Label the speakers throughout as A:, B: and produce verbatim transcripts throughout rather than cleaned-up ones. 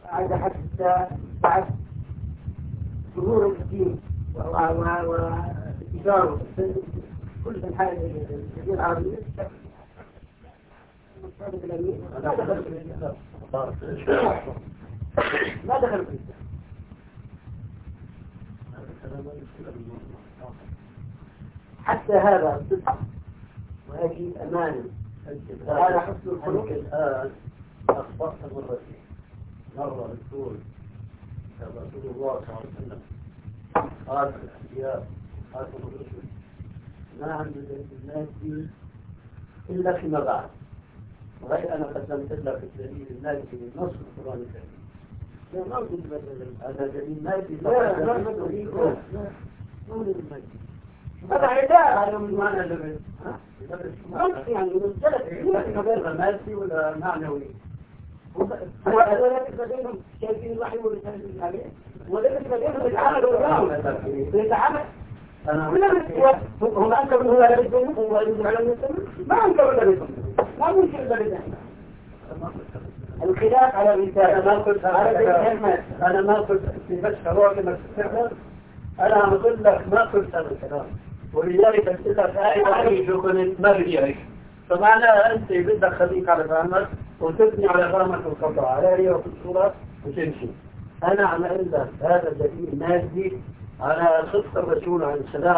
A: قعد حتى بعد ظهور الدين وإيجاره كل الحالة الجزيرة العربية ما دخل في الإسلام ما دخل في الإسلام حتى هذا الصدق وهذه أمانة هذا حسن الخلق.
B: الآن أخطأت مرتين، مرة بتقول رسول الله صلى الله عليه وسلم قال الأنبياء خاتم الرسل ما عند الناس إلا فيما بعد، وهي أنا قدمت لك الدليل المادي من نص القرآن الكريم.
A: لا ما وجد بدل
B: هذا دليل مادي.
A: لا لا ما وجد لا ما وجد مادي. هذا عداء هذا من معنى اللبن. يعني من ثلاث
B: غير مادي ولا معنوي.
A: هو هذول بدينهم شايفين الوحي والتنزيل عليه وذلك بدينهم يتعامل ويتعامل يتعامل هم أنكروا أنه لا بدينهم هو يجب على المسلمين ما أنكروا لا بدينهم ما ممكن لا بدينهم الخلاف على الرسالة.
B: أنا ما قلت أنا ما قلت بس روح لما تستعمل أنا أقول لك ما قلت هذا الكلام، ولذلك قلت لك آية شغل ما بديك، فمعنى أنت بدك خليك على فهمك وتبني على فهمك القطع على وفي الصورة وتمشي. أنا عمل لك هذا دليل مادي على صدق الرسول عليه السلام.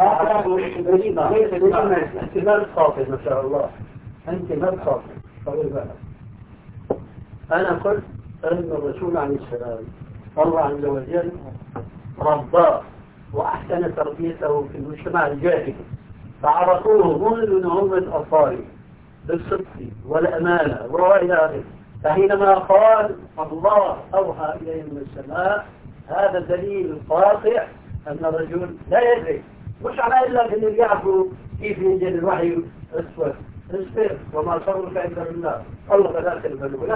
B: أنت ما بتخاطب ما شاء الله، أنت ما بتخاطب طول بالك. أنا قلت أن الرسول عليه السلام الله عز وجل رباه وأحسن تربيته في المجتمع الجاهلي، فعرفوه منذ نعومة أطفاله بالصدق والأمانة وإلى آخره. فحينما قال الله أوحى إليه من السماء هذا دليل قاطع أن الرجل لا يدري، مش على إلا أن يعرفوا كيف ينزل الوحي أسود اصبر وما صبرك إلا بالله الله لا تلبل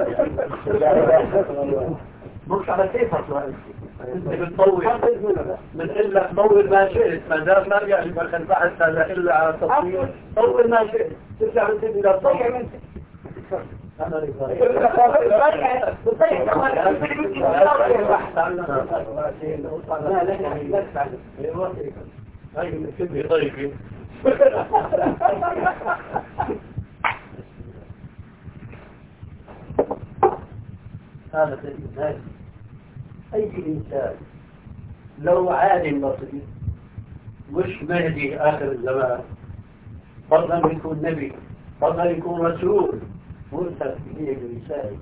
B: مش على كيف أطلع أنت بتطول من إلا طول ما شئت ما دام ما بيعجبك البحث هذا إلا على تطويل طول ما شئت ترجع من تبي لا تطول أنا رفاقي البحث عن هاي من كبه ضيفي هذا الإنسان أي إنسان لو عالم بسيط مش مهدي آخر الزمان فضلا يكون نبي فضلا يكون رسول مرسل إليه برسالة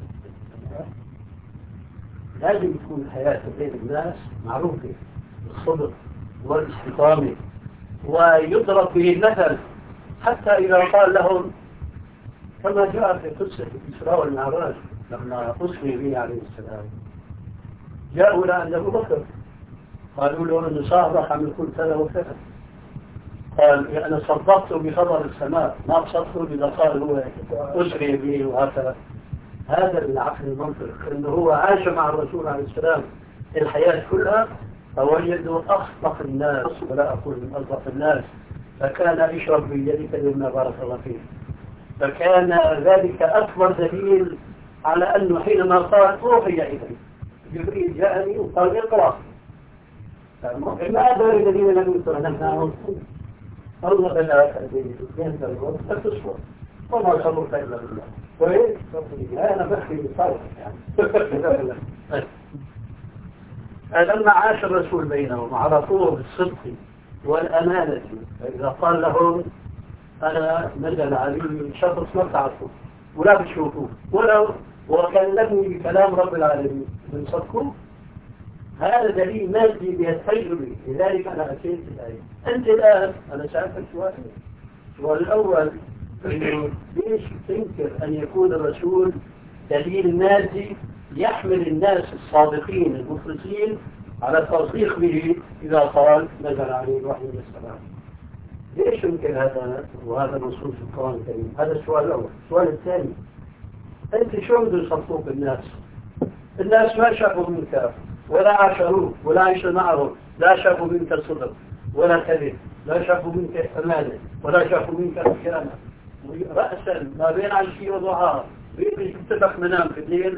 B: لازم تكون الحياة بين الناس معروفة بالصدق والاستقامة ويضرب به المثل حتى إذا قال لهم كما جاء في قصة الإسراء والمعراج لما أسري به عليه السلام جاءوا لعند أبو بكر قالوا له أن صاحبك عمل كل كذا وكذا قال أنا صدقت بخبر السماء ما أبصرته إذا قال هو أسري به وهكذا. هذا العقل المنطق أنه هو عاش مع الرسول عليه السلام الحياة كلها فوجدوا أخطق الناس ولا أقول من أصدق الناس فكان يشرب بيدك لما بارك الله فيه. فكان ذلك أكبر دليل على أنه حينما قال أوحي إليه جبريل جاءني وقال اقرأ ما أدري الذين لم يقرأ نحن الله بلا ينزل الوقت فتصبر وما صبرك إلا بالله كويس أنا بخي بالصالح يعني لما عاش الرسول بينهم عرفوه بالصدق والأمانة فإذا قال لهم أنا نزل علي شخص ما تعرفه ولا بتشوفوه ولا وكلمني بكلام رب العالمين من صدقه هذا دليل مادي بيستجر به. لذلك أنا أتيت الآية. أنت الآن أنا سألتك سؤال السؤال الأول إنه ليش تنكر أن يكون الرسول دليل مادي يحمل الناس الصادقين المخلصين على التصديق به إذا قال نزل عليه الوحي من السماء؟ ليش يمكن هذا وهذا نصوص القرآن الكريم؟ هذا السؤال الأول. السؤال الثاني أنت شو بدهم يصدقوك الناس؟ الناس ما شافوا منك ولا عاشروك ولا عاشوا معهم، لا شافوا منك الصدق ولا كذب، لا شافوا منك أمانة ولا شافوا منك خيانة. رأسا ما بين عشية وضحاها بيجي تتبخ منام في الليل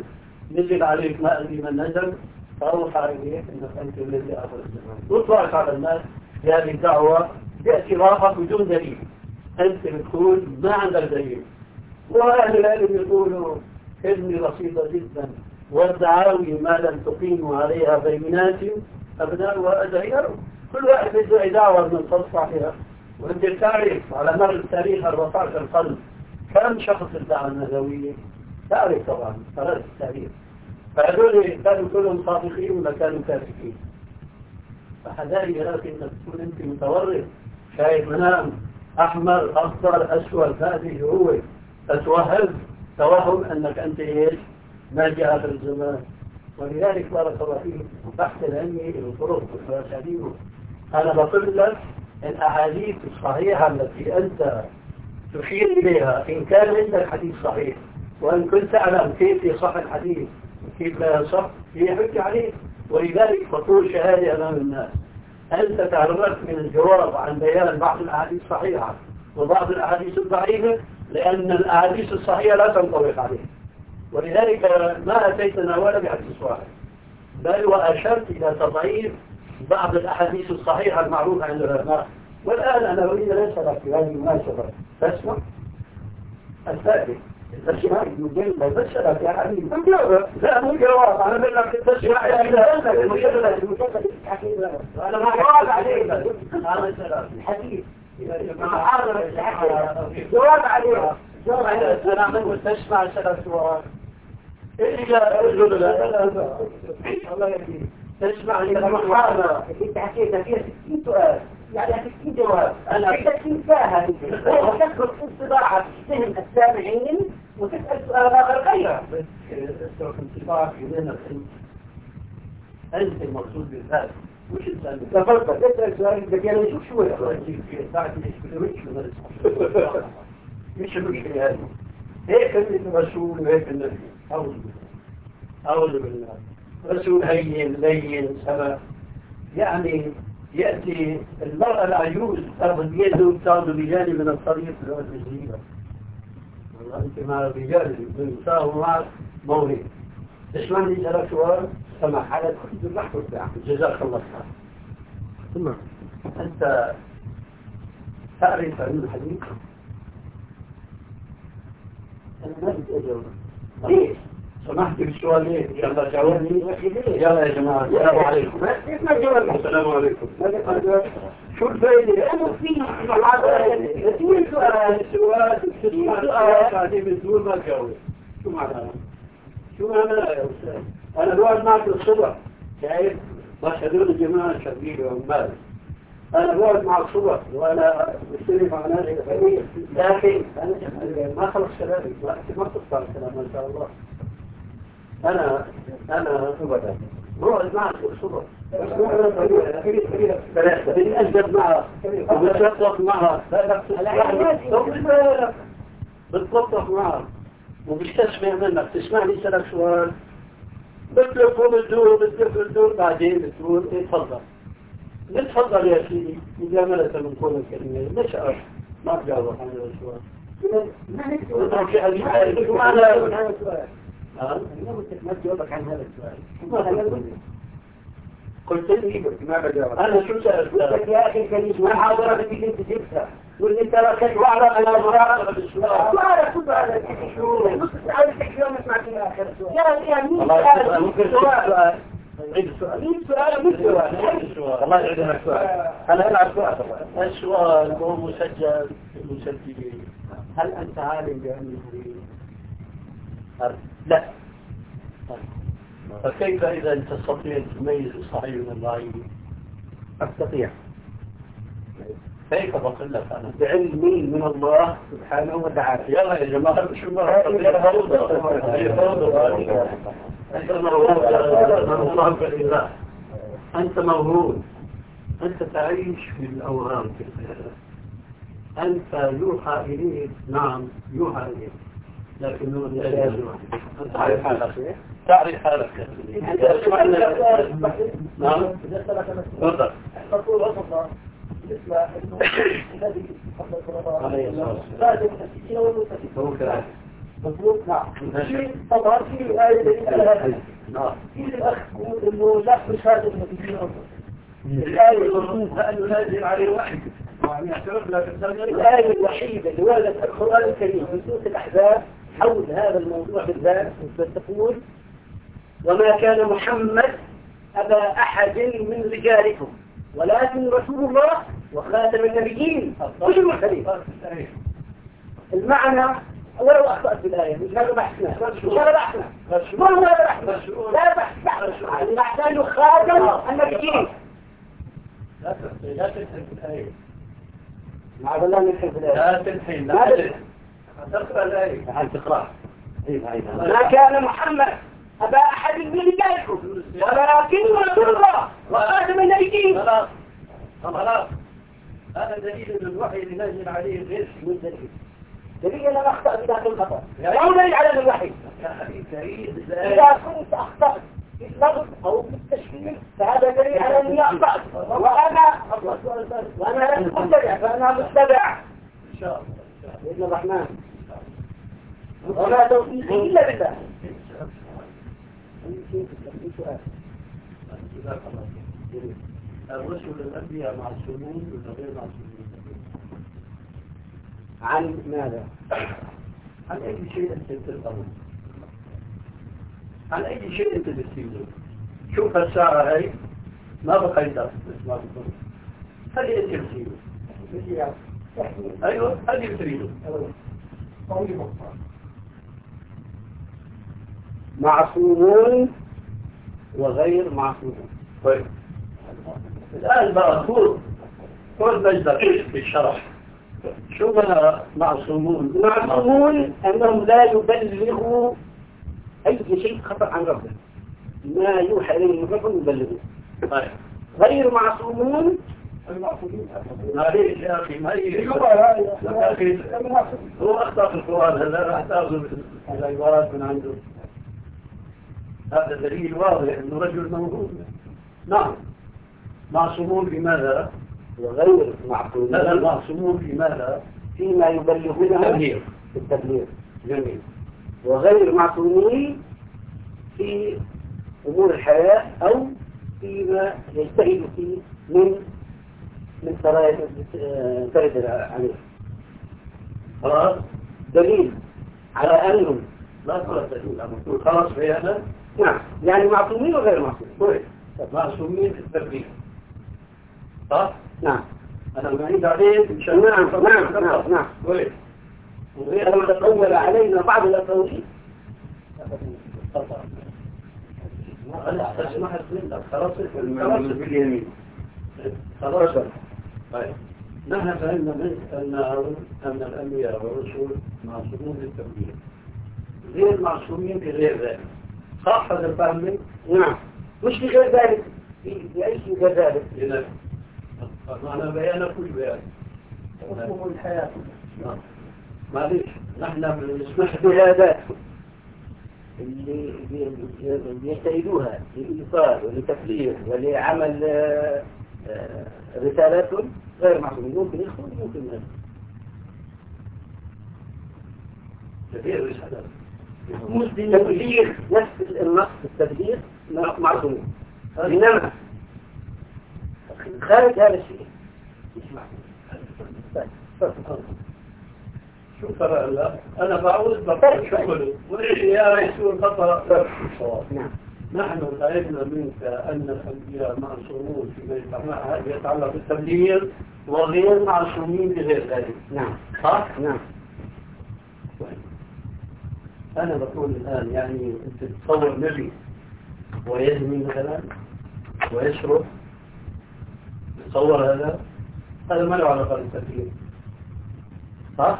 B: نزل عليك ما أدري من نزل فأوحى إليك أنك أنت الذي آخر الزمان. تطلعك على الناس بهذه الدعوة باعترافك بدون دليل. أنت بتقول ما عندك دليل. وأهل العلم يقولوا كلمة بسيطة جدا: والدعاوي ما لم تقيموا عليها بينات أبناؤها أدعياء. كل واحد يدعي دعوة من صلصة. وأنت تعرف على مر التاريخ أربعة عشر قرن كم شخص الدعوة النبوية؟ تعرف طبعا قرأت التاريخ. فهذول كانوا كلهم صادقين ولا كانوا كاذبين؟ فحذاري لكن انك تكون انت متورط شايف منام احمر اخضر اسود هذه هو تتوهم توهم انك انت ايش؟ ما جاء اخر الزمان. ولذلك بارك الله فيك بحث العلمي الطرق والاساليب. انا بقول لك الاحاديث الصحيحه التي انت تشير اليها ان كان عندك حديث صحيح وان كنت تعلم كيف يصح الحديث كيف لا يصح هي حجة عليه. ولذلك تقول شهادة أمام الناس. أنت تعرضت من الجواب عن بيان بعض الأحاديث الصحيحة وبعض الأحاديث الضعيفة لأن الأحاديث الصحيحة لا تنطبق عليه. ولذلك ما أتيتنا ولا بحديث واحد بل وأشرت إلى تضعيف بعض الأحاديث الصحيحة المعروفة عند العلماء. والآن أنا أريد أن أسألك في هذه المناسبة تسمع الثالث التسمع يجب بسألك يا حبيبي لا مو جواب أنا بقول لك التسمع يا أخي المشكلة المشكلة أنا ما جواب عليك أنا سألك الحديث جواب عليه جواب عليه أنا أقول تسمع سألك سؤال إلا أقول لا الله يهديك تسمع المحاضرة أنت حكيتها فيها ستين سؤال يعني ستين جواب أنا ستين ساعة وتدخل في استطاعة فهم السامعين وتسأل سؤال آخر غيره بس انطباعك إلينا أنت المقصود بالذات مش السؤال تفضل تسأل سؤال إذا كان يشوف شوية بعد مش المشكلة هذه هيك الرسول وهيك النبي أعوذ بالله أعوذ بالله رسول هين لين سما يعني يأتي المرأة العجوز تأخذ بيده وتأخذ بجانب من الطريق لو الجزيرة والله أنت مع الرجال بنساه معك موهي اسمعني سألك سؤال سمع حالك كنت بحث بتاعك جزاك الله خير. ثم أنت تعرف عن الحديث أنا ما بدي أجاوب ليش؟ سمحت بالسؤال ليه؟ يلا جاوبني يلا يا جماعة السلام عليكم اسمع جواب السلام عليكم شو الفائدة؟ أنا في كثير سؤال سؤال سؤال بعدين بتقول ما تجاوب شو معناه؟ شو معناه يا أستاذ؟ أنا بقعد معك الصبح شايف؟ ما هذول الجماعة شغيل وعمال أنا بقعد مع الصبح وأنا بستلم مع ناس لكن أنا ما خلص كلامي ما تقطع الكلام ما شاء الله. أنا أنا أبدا بقعد معك الصبح بنأدب معها وبتلطف معها بتلطف معها وبتسمع منك تسمعني سألك سؤال بتلف وبتدور بتلف وبتدور بعدين بتقول ايه تفضل نتفضل يا سيدي مجاملة من كل الكلمة ليش أعرف ما تجاوب عن هذا السؤال ما نتفضل شيء هذه شو معنى هذا السؤال ما تجاوبك عن هذا السؤال قلت لي ما بجاوب أنا شو سألت لك يا أخي الكريم ما حاضرة بدك أنت جبتها واللي انت ركزت واعلم انا مراقبه بالسؤال ما اعرف كل هذا شو نص ساعه تحكي ما سمعت لي اخر سؤال يا يا مين سؤال ممكن سؤال عيد السؤال مين سؤال مين سؤال الله يعيدنا السؤال انا العب سؤال السؤال هو مسجل المسجلين هل انت عالم بانه لا فكيف اذا انت تستطيع تميز الصحيح من الضعيف؟ استطيع كيف بقول لك أنا بعلمي من الله سبحانه وتعالى يلا يا جماعة شو ما هي فوضى أنت موهوب بالله أنت موهوب أنت تعيش في الأوهام في الخيال أنت يوحى إليك نعم يوحى إليك لكنه لا يوحى أنت تعرف حالك تعرف حالك نعم تفضل تقول وسط بالنسبة إنه الذي قبل القرآن لازم تسكين والمتسكين
A: مظبوط. نعم. في طبعا في آية دليل على هذا.
B: نعم.
A: في الأخ يقول إنه لا مش هذا المدين أفضل. الآية المنصوصة أنه نازل عليه وحي. الآية الوحيدة اللي وردت في القرآن الكريم في سورة الأحزاب حول هذا الموضوع بالذات تقول: وما كان محمد أبا أحد من رجالكم ولكن رسول الله وخاتم النبيين كل المرسلين. المعنى ولو أخطأت في الآية مش هذا بحثنا مش هذا بحثنا ما هو هذا بحثنا لا بحث بحث نحتاج خاتم النبيين.
B: لا تنحي لا تنحي في الآية.
A: مع بالله نحن في الآية
B: لا تنحي لا تنحي تقرأ الآية.
A: تعال تقرأ. ما كان محمد أبا أحد من رجالكم ولكن رسول الله وخاتم النبيين.
B: خلاص خلاص هذا دليل ان الوحي اللي نزل عليه غير
A: من دليل دليل أنا أخطأ بداخل الخطأ لا دليل على الوحي. إذا كنت أخطأت في اللفظ أو في التشكيل فهذا دليل على أني أخطأت وأنا وأنا متبع فأنا متبع
B: إن شاء الله
A: بإذن الرحمن وما توفيقي إلا بالله.
B: الرسل الأنبياء معصومون ولا غير معصومون؟
A: عن ماذا؟
B: عن أي شيء أنت تلقونه، عن أي شيء أنت تستيقظه. شوف الساعة هاي ما بقى يدرس ما بقى هذه أنت تستيقظه. أيوة هذه بتريده.
A: معصومون وغير معصومون.
B: طيب الآن بقى كل كل مجدر في الشرح شو بقى معصومون؟
A: معصومون أنهم لا يبلغوا أي شيء خطأ عن ربهم ما يوحى إليه من ربهم يبلغوه.
B: طيب
A: غير معصومون
B: معليش يا أخي ما هي هو أخطأ في القرآن هلا راح تأخذ العبارات من عنده. هذا دليل واضح أنه رجل موجود. نعم معصومون بماذا؟
A: وغير معصومون
B: لا لا معصومون بماذا؟
A: فيما يبلغونه
B: التبليغ.
A: في التبليغ.
B: جميل.
A: وغير معصومين في أمور الحياة أو فيما يجتهد فيه من من ترد عليه.
B: خلاص
A: دليل على أنهم
B: لا تقول دليل أنا خلاص في هذا.
A: نعم يعني معصومين وغير معصومين.
B: طيب معصومين في التبليغ صح؟
A: نعم
B: أنا بعيد عليه إن شاء الله.
A: نعم نعم نعم نعم.
B: طيب
A: وغير ما تطول علينا بعض الأقاويل.
B: لا اسمح لك خلاص خلاص باليمين خلاص. طيب نحن فهمنا أن أن الأنبياء والرسل معصومون للتبليغ غير معصومين في غير ذلك. صح هذا الفهم منك؟
A: نعم مش في غير ذلك في أي شيء غير ذلك.
B: إذا معنى بيان كل بيان
A: اسمه الحياة.
B: نعم معلش نحن بنسمح
A: بهذا اللي يجتهدوها للإيصال ولتفليغ ولعمل رسالاتهم غير معصومين. ممكن يخرج ممكن يخرج.
B: كثير رسالات
A: تبليغ نفس النص التبليغ معصومين إنما خارج هذا الشيء مش معصوم.
B: شوف أنا بعوز بطل شغله وليش يا رسول خطأ
A: نعم.
B: نحن علمنا منك أن الأنبياء معصومون فيما يتعلق بالتبليغ وغير معصومين بغير ذلك.
A: نعم
B: صح؟
A: نعم.
B: أنا بقول الآن يعني أنت تصور نبي ويزني مثلا ويشرب تصور هذا هذا ما له علاقة بالتبليغ صح؟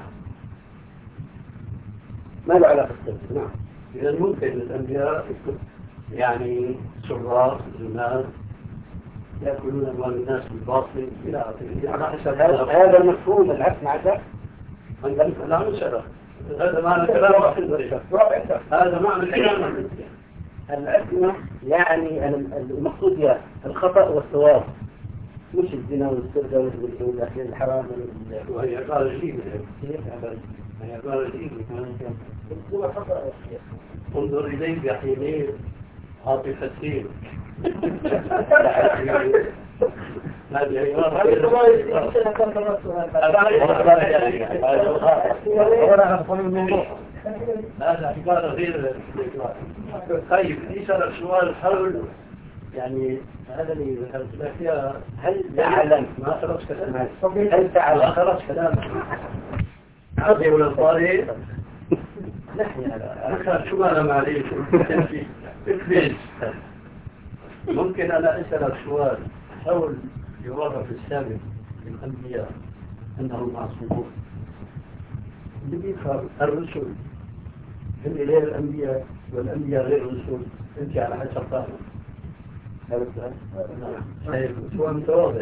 A: ما له علاقة بالتبليغ. نعم.
B: إذا ممكن الأنبياء يعني سراق زناد يأكلون أموال الناس بالباطل إلى آخره.
A: هذا المفهوم العكس مع ذلك.
B: لا مش هذا معنى كلام هذا معنى كلام
A: العصمة يعني المقصود هي الخطأ والصواب مش الزنا والسرقة والأكل الحرام
B: وهي قال شيء انظر إلي بحينين عاطفتين. هذه هذا عبارة غير. طيب ليس السؤال حول يعني هذا اللي ذكرت لك فيها.
A: هل تعلم
B: ما خلص كلامك؟
A: هل تعلم
B: ما خلص كلامك؟ عطي ولا طاري؟ أنا شو أنا معليش ممكن أنا أسألك سؤال حول يورى في السابق الأنبياء أنهم معصومون. اللي بيفهم الرسل هم غير الأنبياء والأنبياء غير الرسل. أنت على حسب فهمك. هذا السؤال؟ نعم. سؤال متواضع.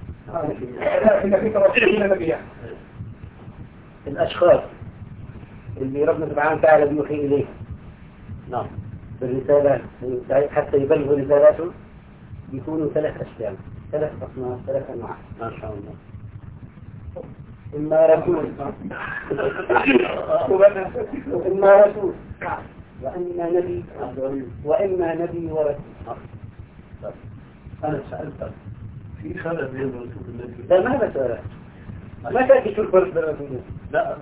A: الأشخاص اللي ربنا سبحانه وتعالى بيوحي إليه
B: نعم
A: بالرسالات حتى يبلغوا رسالاته بيكونوا ثلاث أشكال، ثلاث أصناف، ثلاث أنواع.
B: ما شاء الله.
A: إما رسول وإما رسول وإما نبي وإما نبي ورسول.
B: أنا سألتك في فرق بين الرسول والنبي؟
A: لا ما هذا سؤال. ما تأتي شو الفرق بين الرسول؟
B: لا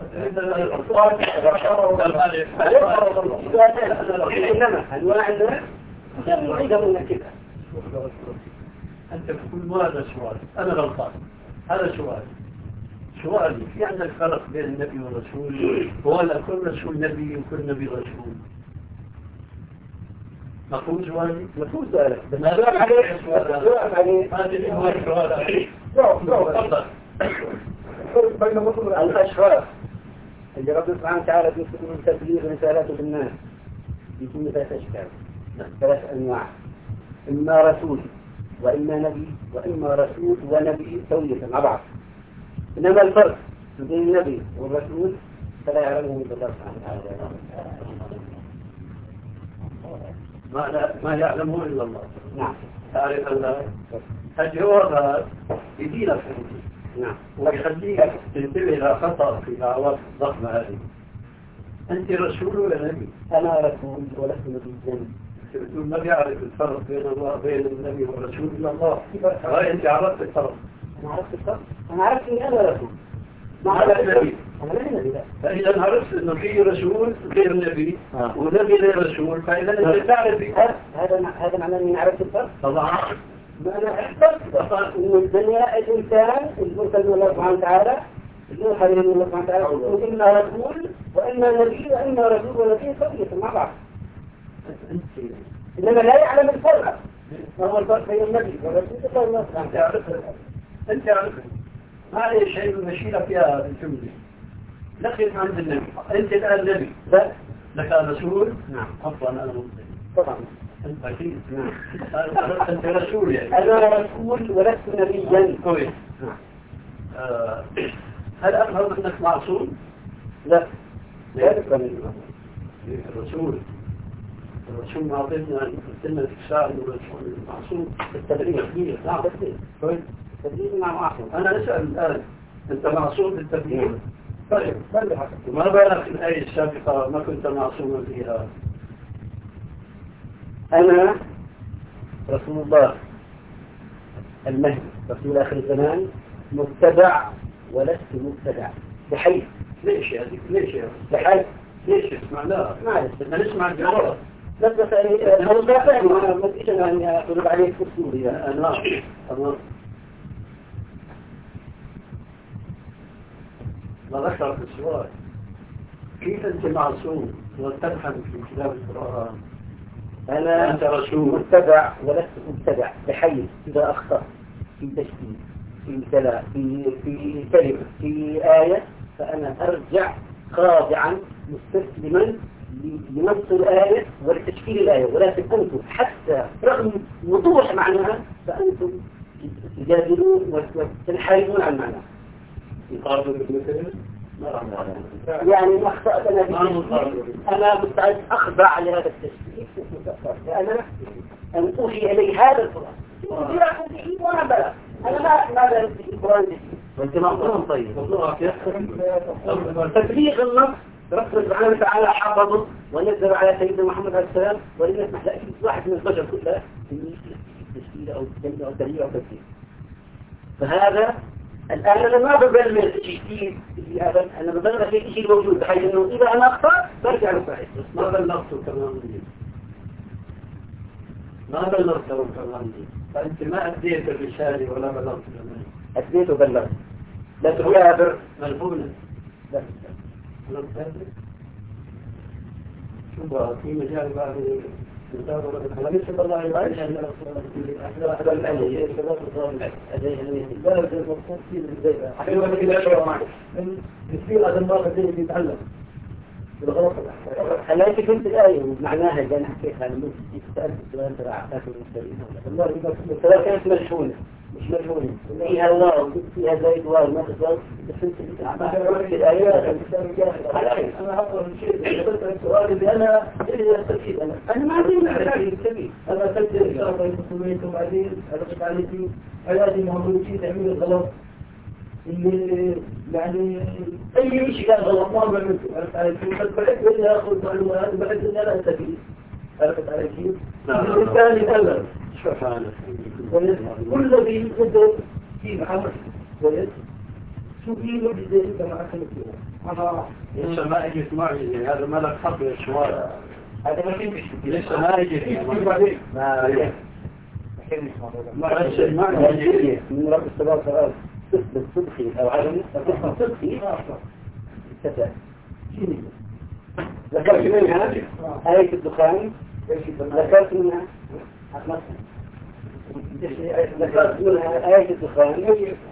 A: إنما أنواع الناس عندهم منكبة.
B: أنت تقول ما هذا سؤال، أنا غلطان. هذا سؤال. سؤالي في عندك فرق بين النبي والرسول ولا كل رسول نبي وكل نبي رسول؟ مفهوم سؤالي؟
A: مفهوم سؤالك.
B: بس جواب عليه. جواب عليه. هذا هو السؤال. جواب جواب.
A: الأشخاص اللي ربنا سبحانه وتعالى بيستخدم تبليغ رسالاته للناس يكون ثلاث أشكال، ثلاث أنواع. إما رسول وإما نبي وإما رسول ونبي سوية مع بعض. إنما الفرق بين النبي والرسول فلا يعلمه إلا الله سبحانه وتعالى.
B: ما ما يعلمه إلا الله.
A: نعم.
B: تعرف أن الجواب يدينك
A: نعم.
B: ويخليك تنتبه إلى خطأ في الأعراف الضخمة هذه. أنت رسول ولا نبي؟
A: أنا رسول ولست نبيا.
B: تقول ما بيعرف الفرق بين الله بين النبي والرسول إلا الله. وأنت عرفت الفرق.
A: أنا عرفت الفرق. أنا عرفت إني أنا رسول.
B: ما عرفت نبي.
A: أنا لا نبي لا.
B: فإذا عرفت إنه في رسول غير نبي ونبي غير رسول فإذا أنت تعرف
A: هذا هذا معناه إني عرفت الفرق.
B: طبعا.
A: ما أنا عرفت إنه الدنيا الإنسان المرسل من الله سبحانه وتعالى يوحى إليه من الله سبحانه وتعالى إما رسول وإما نبي وإما رسول ونبي سوية مع بعض. إنما لا يعلم الفرق. ما هو الفرق بين النبي والرسول صلى الله عليه وسلم.
B: تعرف أنت عرفت. ما هي شيء المشيلة فيها الجملة. لقيت عند النبي. أنت الآن نبي.
A: لا.
B: لك رسول.
A: نعم.
B: عفوا أنا مسلم.
A: طبعا.
B: أنت أكيد. نعم. أنت رسول يعني.
A: أنا رسول ولست نبيا.
B: كويس.
A: نعم.
B: آه. هل أفهم أنك معصوم؟
A: لا. لا تفهم.
B: الرسول. الرسول معطينا أن قلتنا في الساعة الرسول معصوم.
A: التبليغ كبير. نعم تبليغ.
B: كويس.
A: التبليغ مع معصوم.
B: أنا أسأل الآن. أنت معصوم بالتبليغ. طيب.
A: بلغ.
B: وما بالك في الآية السابقة ما كنت معصوما فيها؟
A: أنا رسول الله المهدي رسول آخر الزمان متبع ولست متبع بحيث.
B: ليش يا ذيك ليش يا
A: بحيث
B: ليش اسمع لا
A: معلش
B: بدنا نسمع الجواب.
A: بس بس هذا ده فاهم أنا ما بديش أنا أقول عليه كسور
B: يا أنا تمام. ما ذكر في السؤال كيف أنت معصوم وتفهم في كتاب القرآن؟
A: أنا
B: أنت رسول
A: متبع ولست متبع بحيث إذا أخطأ في تشكيل في كلام في في كلمة في آية فأنا أرجع خاضعا مستسلما لنص الآية ولتشكيل الآية. ولكن أنتم حتى رغم وضوح معناها فأنتم تجادلون وتنحرفون عن معناها.
B: يقاربوا بمثل
A: يعني ما أخطأت أنا أنا مستعد أخضع لهذا التشكيل لأن أن أوحي إلي هذا القرآن وأنا بلا أنا ما ماذا في القرآن
B: وانت مقطوعهم طيب
A: تبليغ النص ربنا سبحانه وتعالى حفظه ونزل على سيدنا محمد عليه السلام ولم يسمح لأي واحد من البشر كلها تشكيل أو تجميع أو تغيير أو تبديل. فهذا الآن أنا ما ببلغ شيء جديد في هذا، أنا ببلغ شيء شيء موجود بحيث إنه إذا أنا أخطأ برجع لصحيح.
B: ما بلغته كمان دي ما بلغته كمان دي فأنت ما أديت الرسالة ولا بلغت كمان.
A: أديت وبلغت لا تكابر
B: ملفونة
A: لا
B: لا تكابر. شو بقى في مجال بعد أنا ليس بالله يعيش أن الأخلاق هذا الأهلي الشباب الضالين هذه لا يوجد مقصود في البداية حلوة كده شو معك يصير هذا المرة زي اللي يتعلم بالغلط.
A: خليتك كنت الآية معناها اللي أنا حكيتها أنا ممكن تسأل السؤال تبع آخر المستقبل الله يبارك فيك كانت ملحونة مش ملحونة فيها الله فيها زي دوار ما تقدر بس أنت بتعرف الآيات أنا هقول شيء السؤال اللي أنا إيه تركيز أنا أنا ما عندي مشاكل كبير أنا أسجل إن شاء الله يتصلون وبعدين أرد عليكم هذه موضوع شيء تعمل الغلط اللي يعني أي شيء كان غلط ما بعمله عرفت علي كيف؟ بحث بدي أخذ معلومات بحث إني أنا أستفيد عرفت علي كيف؟ الإنسان يتألم
B: شوف أنا
A: كل الذي يقدر في محمد كويس شو في له زي أنت ما أخذت
B: أنا لسه ما أجت معي هذا ملك حق الشوارع
A: هذا ما فيش
B: لسه ما أجت
A: ما
B: ما أجت معي
A: من رب السماوات والأرض تثبت صدقي أو عدم تثبت صدقي تثبت ذكرت منها آية الدخان ذكرت منها ذكرت منها آية الدخان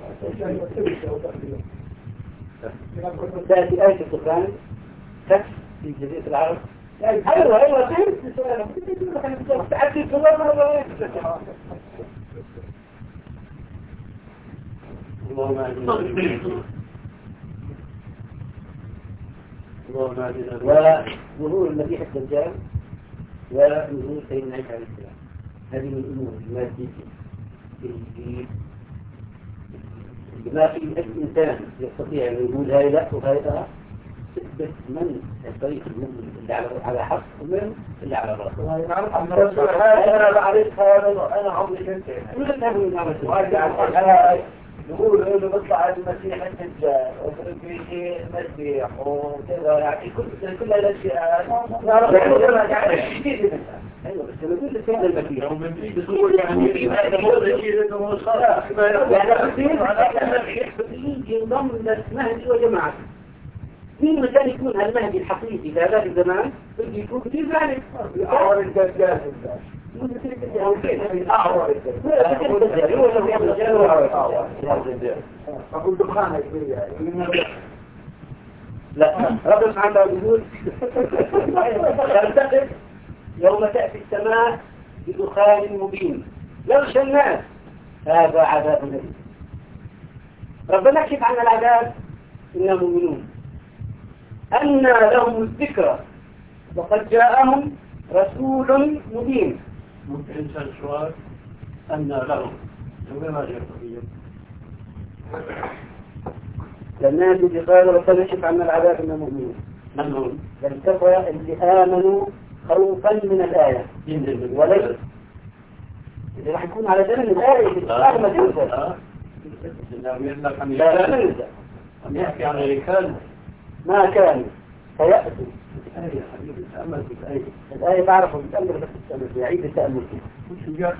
A: تأتي آية الدخان كف في جزيرة العرب أيوة أيوة تعدي
B: اللهم اهدنا اللهم اهدنا
A: وظهور المسيح الدجال ونزول سيدنا عيسى عليه السلام هذه من الامور الماديه اللي ما في انسان يستطيع ان يقول هاي لا وهاي لا تثبت من الطريق اللي على على حق ومن اللي على راسه.
B: انا بعرف هذا انا عمري انت نقول انه بيطلع المسيح الدجال وفي شيء مسيح وكذا يعني كل كل الاشياء
A: ايوه بس نقول لك هذا المسيح
B: يوم من بيقول يعني هذا مو شيء انه مو صالح
A: يعني يجي ينضم للمهدي وجماعته مين مكان يكون المهدي الحقيقي في هذا الزمان بده يكون كثير ذلك
B: أعور الدجال أعور أقول دخانة
A: لا رب سبحانه يقول تلتقط يوم تأتي السماء بدخان مبين يغشى الناس هذا عذاب أليم. ربنا يكشف عن العذاب إنهم مؤمنون أن لهم الذكرى وقد جاءهم رسول مبين.
B: ممكن إنسان سؤال أن لهم وما جاء
A: للناس اللي قالوا ربنا يكشف عن العذاب إنهم مؤمنون
B: من هم؟
A: الكفرة اللي آمنوا خوفا من الآية وليس اللي راح يكون على زمن الآية اللي الآية ما تنزل لا تنزل
B: أم يحكي عن الركال
A: ما كان فيأتي
B: الآية حبيبي تأمل في الآية
A: الآية تعرفوا بتأمل بس تأمل فيها عيد التأمل فيها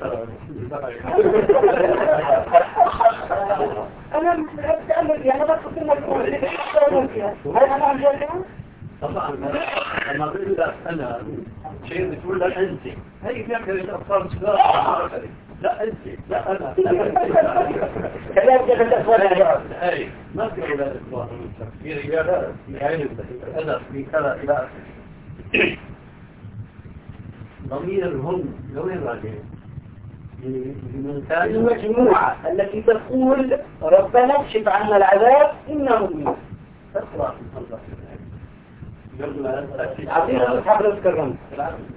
A: أنا بتأمل يعني بس تأمل فيها هل أنا عم جاء
B: طبعا لما أقول لك أنا شيء بتقول لك أنت هي فيك الأطفال صغار لا أنت لا أنا
A: كلام كيف الأطفال
B: هاي ما في أولاد أطفال في رجال في علم في أدب في كذا إلى ضمير هم لوين راجعين
A: المجموعة التي تقول ربنا اكشف عنا العذاب إنهم
B: تقرأ
A: عظيم أصحاب رزق الرمز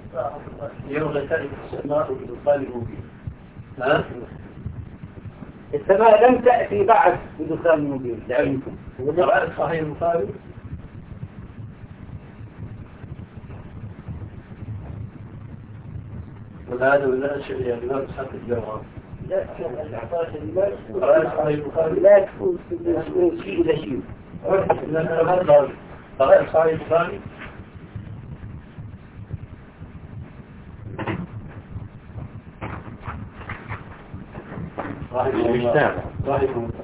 B: يوم تأتي السماء بدخان مبين ها
A: السماء لم تأتي بعد بدخان مبين لعلمكم.
B: وقرأت صحيح البخاري؟ ولا هذا ولا شيء يعني لا تحط الجواب.
A: لا
B: قرأت صحيح البخاري؟
A: لا تكون شيء إلى شيء.
B: قرأت صحيح البخاري؟ رحمه الله رحمه الله.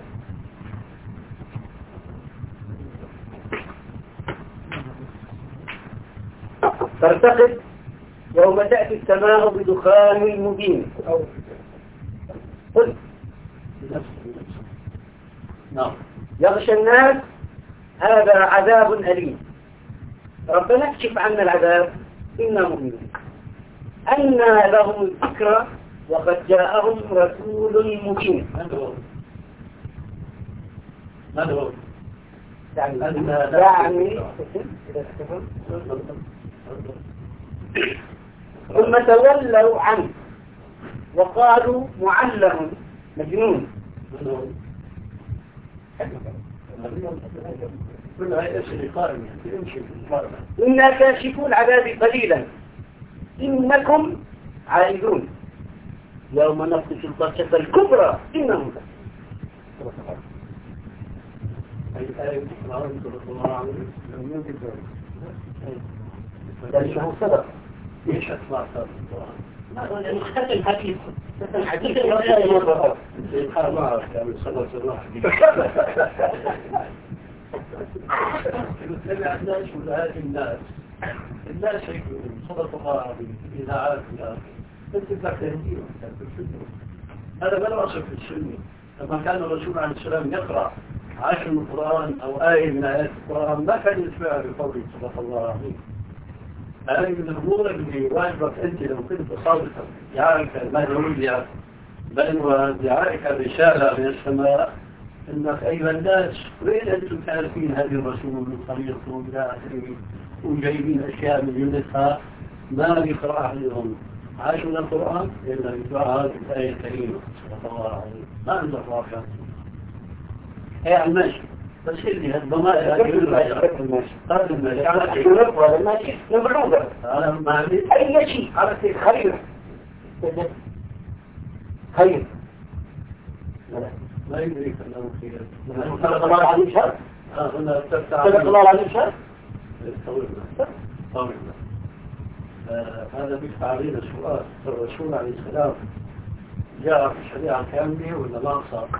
A: ترتقد يوم تأتي السماء بدخان مبين. قل
B: نعم.
A: يغشى الناس هذا عذاب أليم. ربنا اكشف عنا العذاب إنا مؤمنون. أنى لهم الذكرى وقد جاءهم رسول مبين.
B: ماذا هو؟
A: يعني
B: يعني
A: ثم تولوا عنه وقالوا معلم مجنون. إنا كاشفو العذاب قليلا إنكم عائدون يوم نبطش البطشة الكبرى إنهم ده صدق.
B: ايش اسمع صدق؟
A: مختلف الحديث الحديث
B: الحديث ما اعرف كان صدق الواحد يتبع الناس ولا هذه الناس الناس يقولون صدق الله بإذاعات بس البكتيريين هذا ما نوصف في السنة. لما كان الرسول عليه السلام يقرأ عشر من القرآن أو آية من آيات القرآن ما كان يتبع بقوله صدق الله عليه. هذه من الأمور اللي واجبك أنت لو كنت صادقا يعرف المدعو بل ودعائك الرسالة من السماء إنك أيها الناس وين أنتم تعرفين هذه الرسول من طريقكم إلى آخره وجايبين أشياء من جملتها ما بيقرأ عليهم عاشوا من القرآن إلا بيقرأ هذه الآية الكريمة صلى الله عليه ما عندك رافع هي الماشي بس اللي هالضمائر هذه الماشي هذا الماشي على
A: شرب ولا ماشي نبرونها
B: أنا ما عندي
A: أي شيء على خير خير
B: ما يدريك أنه خير
A: صدق الله العظيم شهر
B: هنا تفتح
A: صدق الله العظيم شهر
B: طويلنا طويلنا هذا بيفتح علينا سؤال الرسول عليه السلام جاء في الشريعة كاملة ولا ما صار؟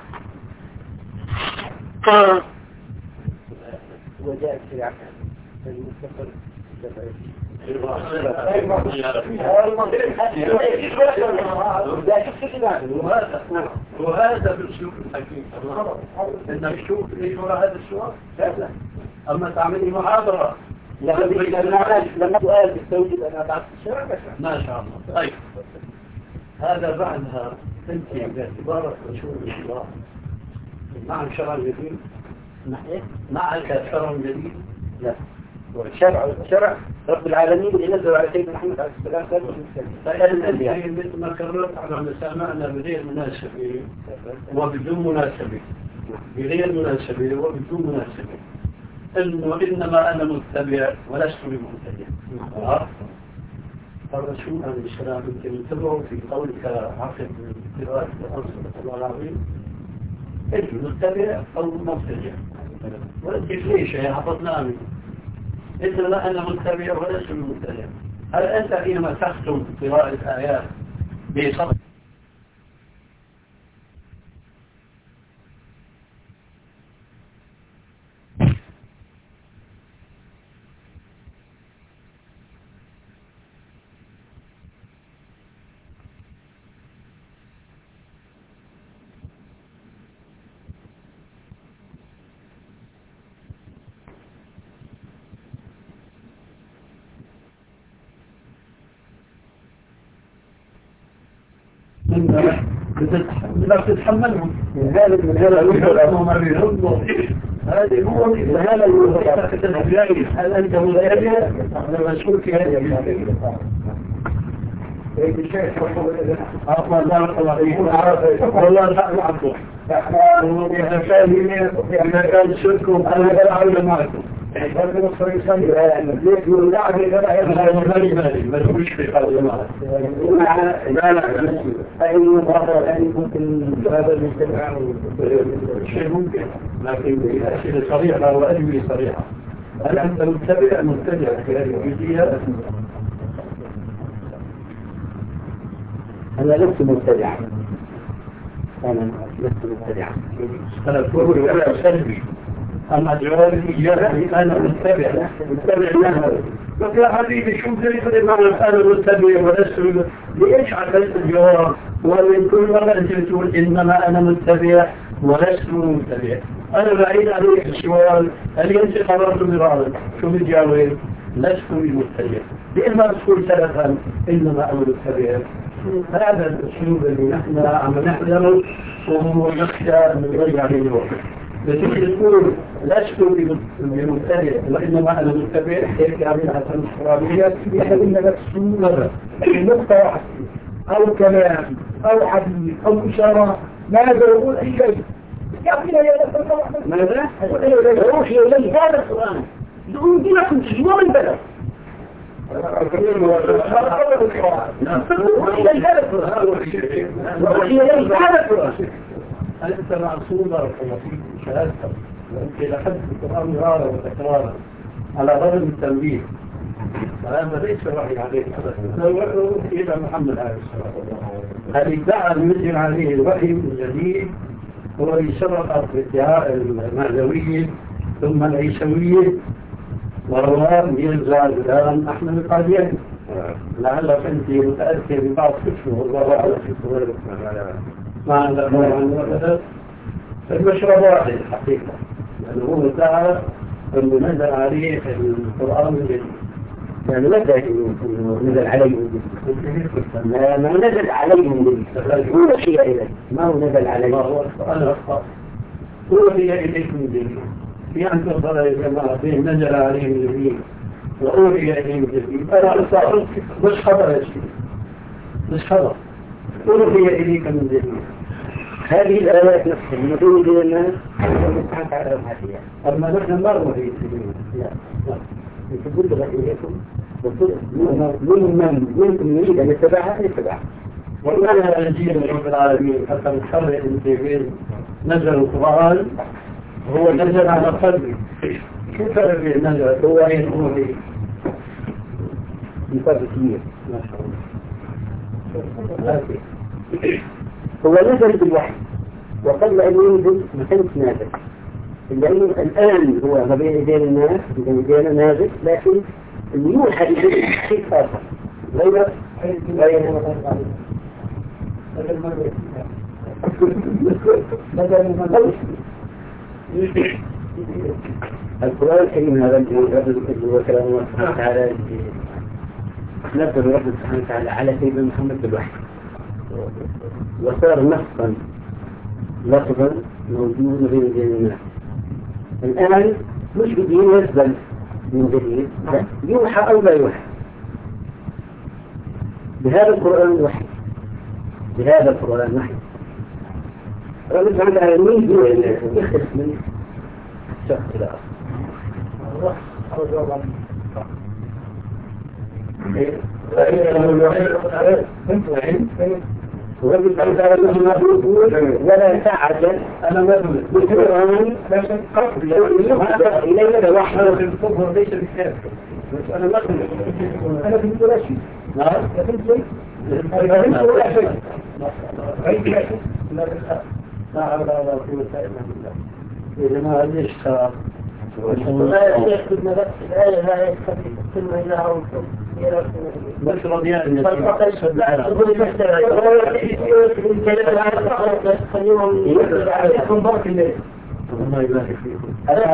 A: وجاء الشريعة كاملة المستقر
B: وهذا بالسلوك الحكيم انك تشوف ليش وراء هذا السؤال لا اما تعملي محاضرة
A: لما سؤال تستوجب انا بعد الشرع
B: ما شاء الله. طيب هذا بعدها انت باعتبارك رسول الله معك شرع جديد معك شرع جديد
A: لا شرع شرع رب العالمين اللي نزل على سيدنا محمد عليه السلام
B: كان مثل ما كررت على مسامعنا بغير مناسبة وبدون مناسبة بغير مناسبة وبدون مناسبة إنه إنما أنا متبع ولست بمبتدع. الرسول عليه السلام يمكن يتبعه في قولك عقد من قراءة الله العظيم أنت متبع أو مبتدع وأنت ليش يا حفظنا منه إذن لا أنا متبع ولست بمبتدع. هل أنت حينما تختم قراءة آيات بصدق لا تتحملهم
A: من هذا من هذا
B: هذه هو
A: من هذا
B: هل أنت مذيبها؟ أنا مسؤول في هذه أفضل بارك الله فيك والله الحق معكم إذا كان شركم أنا بلعب معكم هذا مصر يسمي ليك يقول لا لا مالي مالي ما تقولش في قضية معك لا لا أي مرة يعني ممكن هذا المجتمع شيء ممكن لكن أشياء صريحة وأدوية صريحة هل أنت متبع متبع في هذه الجزئية؟
A: أنا لست مبتدعا أنا لست مبتدعا
B: أنا أقول ولا سلبي أما جوابي إياه أنا متبع متبع لها قلت يا حبيبي شو تريد معنى أنا متبع ولست ليش عملت الجواب ومن كل مرة أنت تقول إنما أنا متبع ولست متبع أنا بعيد عليك السؤال هل أنت قررت مرارا شو بتجاوب لست بمتبع لإما تقول ثلاثا إنما أنا متبع هذا الأسلوب اللي نحن عم نحذره وهو نخشى أن نضيع عليه الوقت بتيجي تقول لست بمتبع وإنما أنا متبع هيك عاملها تنصرانية يحب إن نفسه مرة نقطة واحدة أو كلام أو حديث أو إشارة ماذا يقول أي شيء يعطينا يا رب ماذا؟ روحي إليه هذا القرآن دون دينكم تجمعوا البلد أنت معصوم بارك الله فيك شهادتك وأنت لحد القرآن مرارا وتكرارا على رغم التنبيه فهذا ليس الوحي عليه لو إلى محمد عليه الصلاة والسلام هل ادعى المجن عليه الوحي الجديد هو يشرف في ادعاء المعزوية ثم العيسوية وهو يرجع الآن أحمد القادياني لعلك أنت متأثر ببعض كتبه والله أعلم في صورة مع الأمر المشروع واحد الحقيقة لأنه هو ادعى أنه نزل عليه القرآن الجديد
A: يعني لا تأتي نزل عليه ما ما نزل عليه من جديد هو شيء إليه ما هو نزل عليه
B: ما هو أنا أخطأ هو هي إليك من جديد في أن تصل يا جماعة فيه نزل عليه من جديد وأوحي إليه من جديد أنا أصلا مش خبر يا شيخ مش خبر أوحي إليك من جديد
A: هذه الآيات نفسها نقول لنا الله سبحانه وتعالى وحدها
B: أما نحن ما نوحي
A: لا يقول لك إليكم من منكم يريد أن يتبعها يتبعها
B: وإنها أنجيل رب العالمين حتى نتحرك المسلمين نزل القرآن هو نزل على قلبي كيف فرق بين نزل هو عين روحي
A: بفرق كبير
B: ما شاء الله
A: هو نزل بالوحي وقبل أن ينزل ما كانت نازل لأنه الآن هو ما بين يدين الناس بين يدينا نازل لكن يوحى إليه شيء آخر غير غير القرآن الكريم هذا هو كلام الله سبحانه وتعالى نزل رب سبحانه وتعالى على سيدنا محمد بالوحي وصار نصا لفظا موجود بين يدين الناس الآن مش بدي ينزل من جديد يوحى أو لا يوحى بهذا القرآن وحي بهذا القرآن وحي رب سبحانه وتعالى مين هو يختلف من شخص إلى آخر ورب سبحانه وتعالى ولا تعجل
B: أنا ما أقول
A: بالقرآن إلينا وحي
B: الكفر ليس بالكافر بس أنا ما أقول
A: أنا فهمت ولا شيء
B: نعم
A: فهمت شيء أنا فهمت ولا شيء
B: أي شيء لا لا حول ولا قوة إلا بالله إذا ما ليش صار
A: لا يأخذ نفس الآية لا يستطيع ثم إلى أوصل
B: بس رضيان الله يبارك فيكم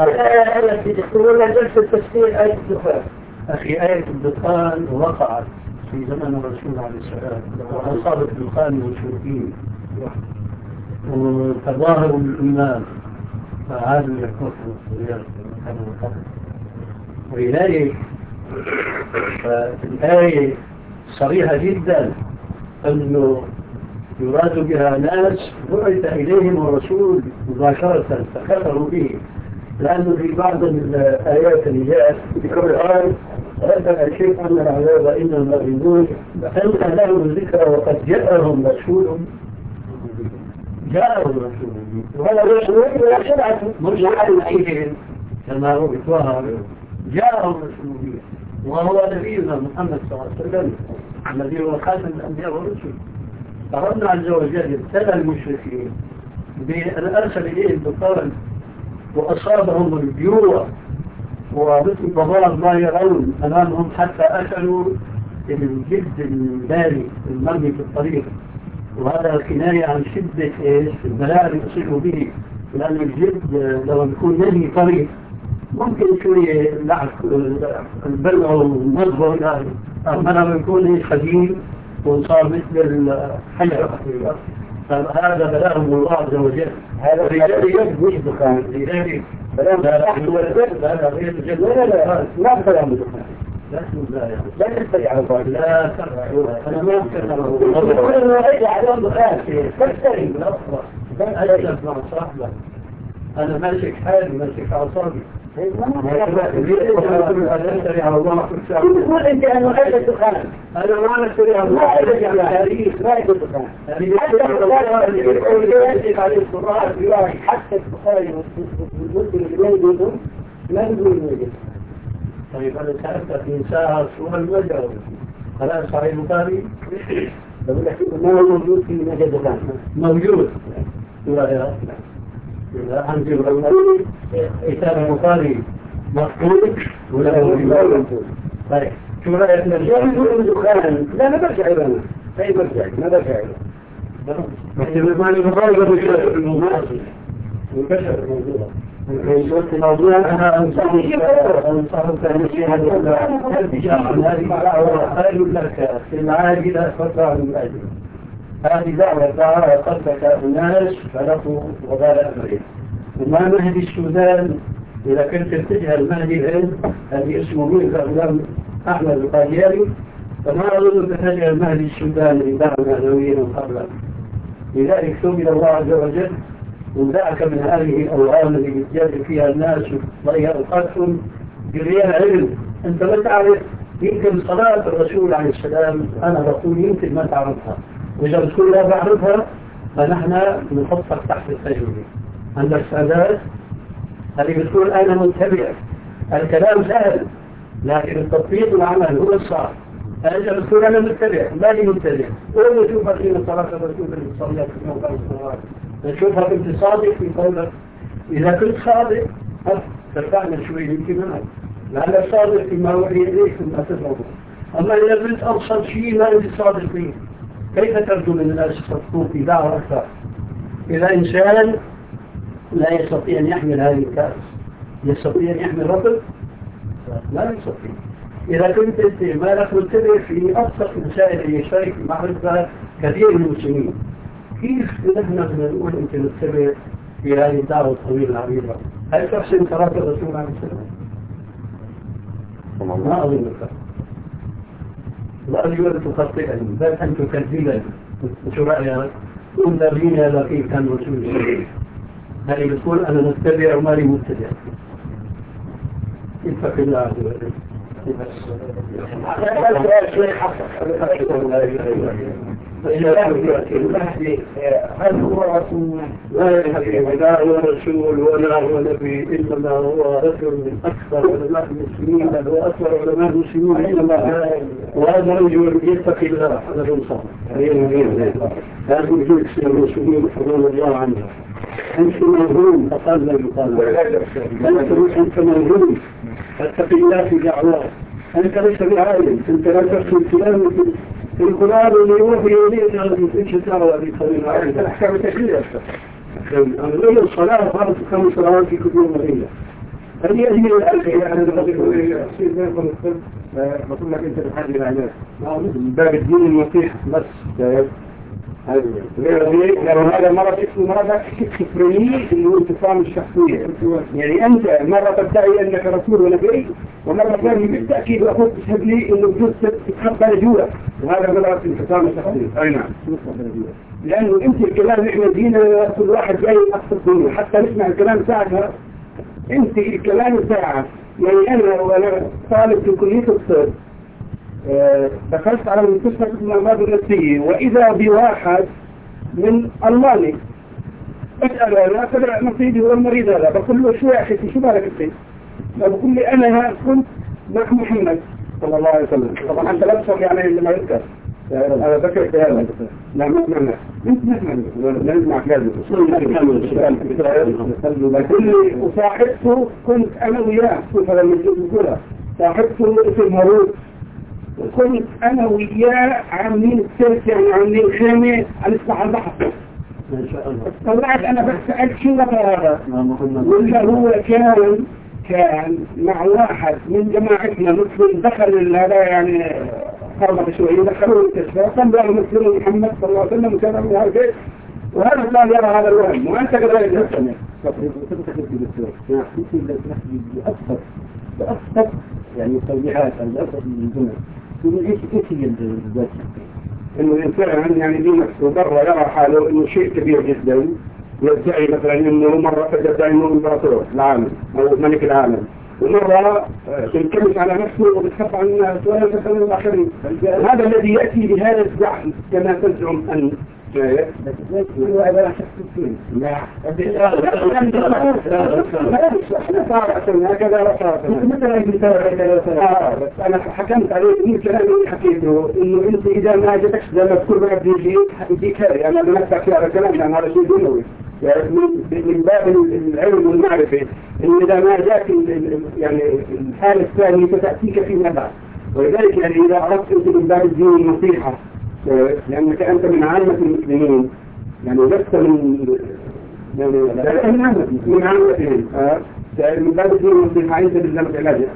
B: أخي آية الدخان وقعت في زمن الرسول عليه السلام وأصابت الدخان المشركين وتظاهروا بالإيمان فعادوا إلى الكفر والصغير ولذلك فالآية صريحة جدا أنه يراد بها ناس بعث إليهم الرسول مباشرة فكفروا به، لأنه في بعض الآيات اللي جاءت في القرآن هذا الشيء أن العذاب إنما يقول أن لهم الذكر وقد جاءهم رسول جاءهم رسول وهذا رسول شرعة مرجعة إليهم كما هو بتوها جاءهم رسول وهو نبينا محمد صلى الله عليه وسلم الذي هو خاتم الأنبياء والرسل. فربنا عز وجل ابتلى المشركين بأن أرسل إليهم بالطرد وأصابهم الجوع ومثل بضار ما يرون أمامهم حتى أكلوا الجلد الباري المرمي في الطريق، وهذا كناية عن شدة البلاء اللي يصيبوا به، لأن الجلد لو يكون نهي طريق ممكن شوية لعب البلع والمضغ، أما لما يكون خديم وصار مثل الحجر فهذا بلاهم الله عز وجل.
A: هذا رجال يجب دخان لذلك بلاهم تحت والبرد هذا غير الجد ولا لا لا بلاهم دخان
B: لا لا
A: لا يستطيع على الضوء
B: لا أنا ما أتكلم
A: كل ما يجي على دخان تشتري من أصلا
B: أنا أسمع صاحبه أنا ماسك حالي ماسك أعصابي
A: تقول انت انه غير الدخان
B: انا ما نشتري على
A: ما يرجع التاريخ ما يرجع الدخان حتى البخاري والمسلم اللي بينهم ما يقول موجود.
B: طيب انا سالتك من ساعه سؤال ما جاوب خلاص صحيح البخاري
A: بقول لك ما هو موجود في مجال الدخان
B: موجود ولا لا عندي كتاب البخاري مفقود ولا موجود. طيب شو رايك نرجع
A: نقول دخان لا ما برجع له اي برجع ما برجع له
B: بس ما البخاري قبل كده الماضي والكشف موجوده
A: قلت الموضوع
B: انا انصحك انصحك ان هذه قالوا لك في العاجله فتره من اجل هذه دعوة دعوة قصدك الناس فلقوا وبال أمرهم. وما مهدي السودان إذا كنت تتجه المهدي الهند هذه اسمه ميزة غلام أحمد القادياني فما أظن تتجه المهدي السودان لدعوة معنويين قبلا. لذلك سئل الله عز وجل ودعك من هذه الأوهام اللي يتجادل فيها الناس وضيع أوقاتهم برياء علم. أنت ما تعرف يمكن صلاة الرسول عليه السلام أنا بقول يمكن ما تعرفها، وإذا بتقول لا بعرفها فنحن نحطك تحت التجربة. عند السادات هذه بتقول أنا متبع الكلام سهل لكن التطبيق والعمل هو الصعب. إذا بتقول أنا متبع مالي متبع قول نشوفها في صلاة الرسول اللي صليت في موضع الصلاة نشوفها كنت صادق في قولك. إذا كنت صادق ترفعنا شوي الامتناع لأن الصادق فيما هو إليك ثم تضربه. أما إذا كنت أبسط شيء ما أنت صادق فيه كيف ترجو من الناس يصدقون في دعوة أكثر؟ إذا إنسان لا يستطيع أن يحمل هذه الكأس يستطيع أن يحمل رطب؟ لا يستطيع. إذا كنت أنت مالك متبع في أبسط مسائل اللي يشارك معرفة كثير من المسلمين كيف نحن نقول أنت متبع في هذه الدعوة الطويلة العريضة؟ هل تحسن صلاة الرسول عليه السلام؟ ما أظن ذلك. وأرجو أن تخطئني بل أن تكذبني. شو رأيك؟ قل الذين لقيت كان رسول الله هذه بتقول أنا متبع ومالي متبع. اتق الله عز وجل. هل هو رسول لا هو رسول ولا هو نبي إنما هو رجل من أكثر علماء المسلمين بل هو أكثر علماء المسلمين إنما وهذا رجل يتقي الله هذا ينصح هذا رجل المسلمين رضي الله عنه. أنت مظلوم فقال لا يقال أنت مظلوم فاتقي الله في دعواه. أنت ليس بعالم أنت لا تحسن الكلام في القرآن اللي يوحي إليك أن تنشي دعوة بقول العالم الأحكام التشريع أمرين الصلاة فرض خمس صلوات في كل يوم وليلة. هذه هي الأخي يعني الرجل يصير ما يكون الخلق بقول لك أنت بحاجة العلاج من باب الدين النصيحة بس
C: يعني هذا مرض اسمه مرض شيزوفرينيا اللي هو انفصام الشخصية. يعني أنت مرة تدعي أنك رسول ونبي، ومرة ثانية بالتأكيد وأخذ تشهد لي إنه بجوز تتخبى جوعك، وهذا مرض انفصام الشخصية. أي نعم. لأنه أنت الكلام إحنا دينا كل واحد جاي أقصد منه، حتى نسمع الكلام ساعتها أنت الكلام ساعة. يعني أنا وأنا طالب في كلية الطب دخلت على مستشفى الأمراض النفسية، وإذا بواحد من ألماني أسأل أنا فدرع نصيبي هو المريض هذا، بقول له شو يا أخي شو بالك أنت؟ بقول لي أنا كنت مع محمد صلى الله عليه وسلم. طبعا أنت لا تشرح يعني اللي ما يذكر، أنا ذكرت في هذا. لا ما سمعنا، أنت ما سمعنا، لا نسمعك لازم. بقول لي وصاحبته كنت أنا وياه، شوف هذا اللي بقوله، صاحبته اسمه هارون، وكنت أنا وياه عاملين السيرك، يعني عاملين خيمة على الساحة البحر.
B: ما شاء الله.
C: طلعت أنا بس سألت شو هذا؟ ولا هو كان كان مع واحد من جماعتنا مسلم دخل هذا يعني خربط شوية، دخلوا المستشفى قام بقى مسلم محمد صلى الله عليه وسلم وكان من هذا البيت، وهذا الآن يرى هذا الوهم، وأنت كذلك تسمع.
B: بأبسط بأبسط يعني توضيحات أو بأبسط من الجمل. يقول إيش إيش هي الذات؟
C: إنه الإنسان يعني دي نفسه برا يرى حاله إنه شيء كبير جدا، يدعي مثلا إنه مرة يدعي إنه إمبراطور العالم أو ملك العالم، ومرة تنكمش على نفسه وبتخف عن الناس ولا تخلي الآخرين. هذا الذي يأتي بهذا الزعم كما تزعم أنت.
B: هو عبارة عن شخص فين؟ لا
C: هكذا أنا حكمت عليه من كلام اللي حكيته إنه أنت إذا ما جتكش لما تكون بعد يجيك يجيك هذه أنا بنفسك على كلام يعني هذا شيء دنيوي من باب العلم والمعرفة، إن إذا ما جاك يعني الحالة الثانية ستأتيك فيما بعد. ولذلك يعني إذا أردت أنت من باب الدين النصيحة، لأنك أنت من عامة المسلمين، يعني لست من يعني من عامة من عامتهم، من باب الدين النصيحة أنت بالله علاجه.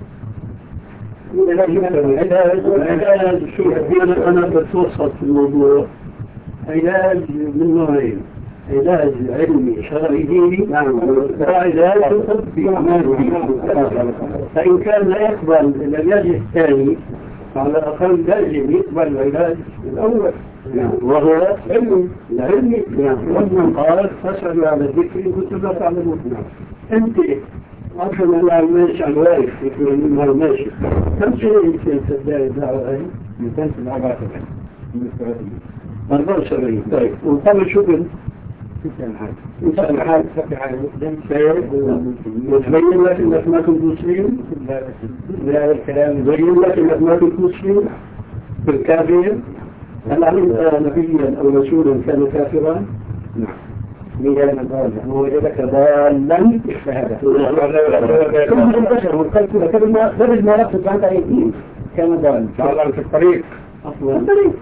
B: العلاج شو أنا أنا بتوسط في الموضوع. علاج من نوعين، علاج علمي شرعي ديني وعلاج طبي مادي. فإن كان لا يقبل العلاج الثاني على الأقل لازم يقبل العلاج الأول وهو علمي العلمي. ومن قال فاسألوا على الذكر كنتم لا تعلمون. أنت أصلا الله ماشي على الوارث يقول إنه ماشي. كم سنة يمكن تبدأ الدعوة هذه؟ من سنة أربعة وسبعين من السعودية. أربعة وسبعين طيب. وقبل شغل إنسان حاج إنسان حاج فتح وتبين لك إنك ما كنت مسلم بهذا الكلام، يبين لك إنك ما كنت مسلم في الكافر. هل علمت نبيا أو رسولا كان كافرا؟ نعم. ميزان ضالا ووجدك ضالا فهذا كل البشر والخلق قبل ما قبل ما رفض عن أيديهم كان ضالا ضالا في الطريق أصلا الطريق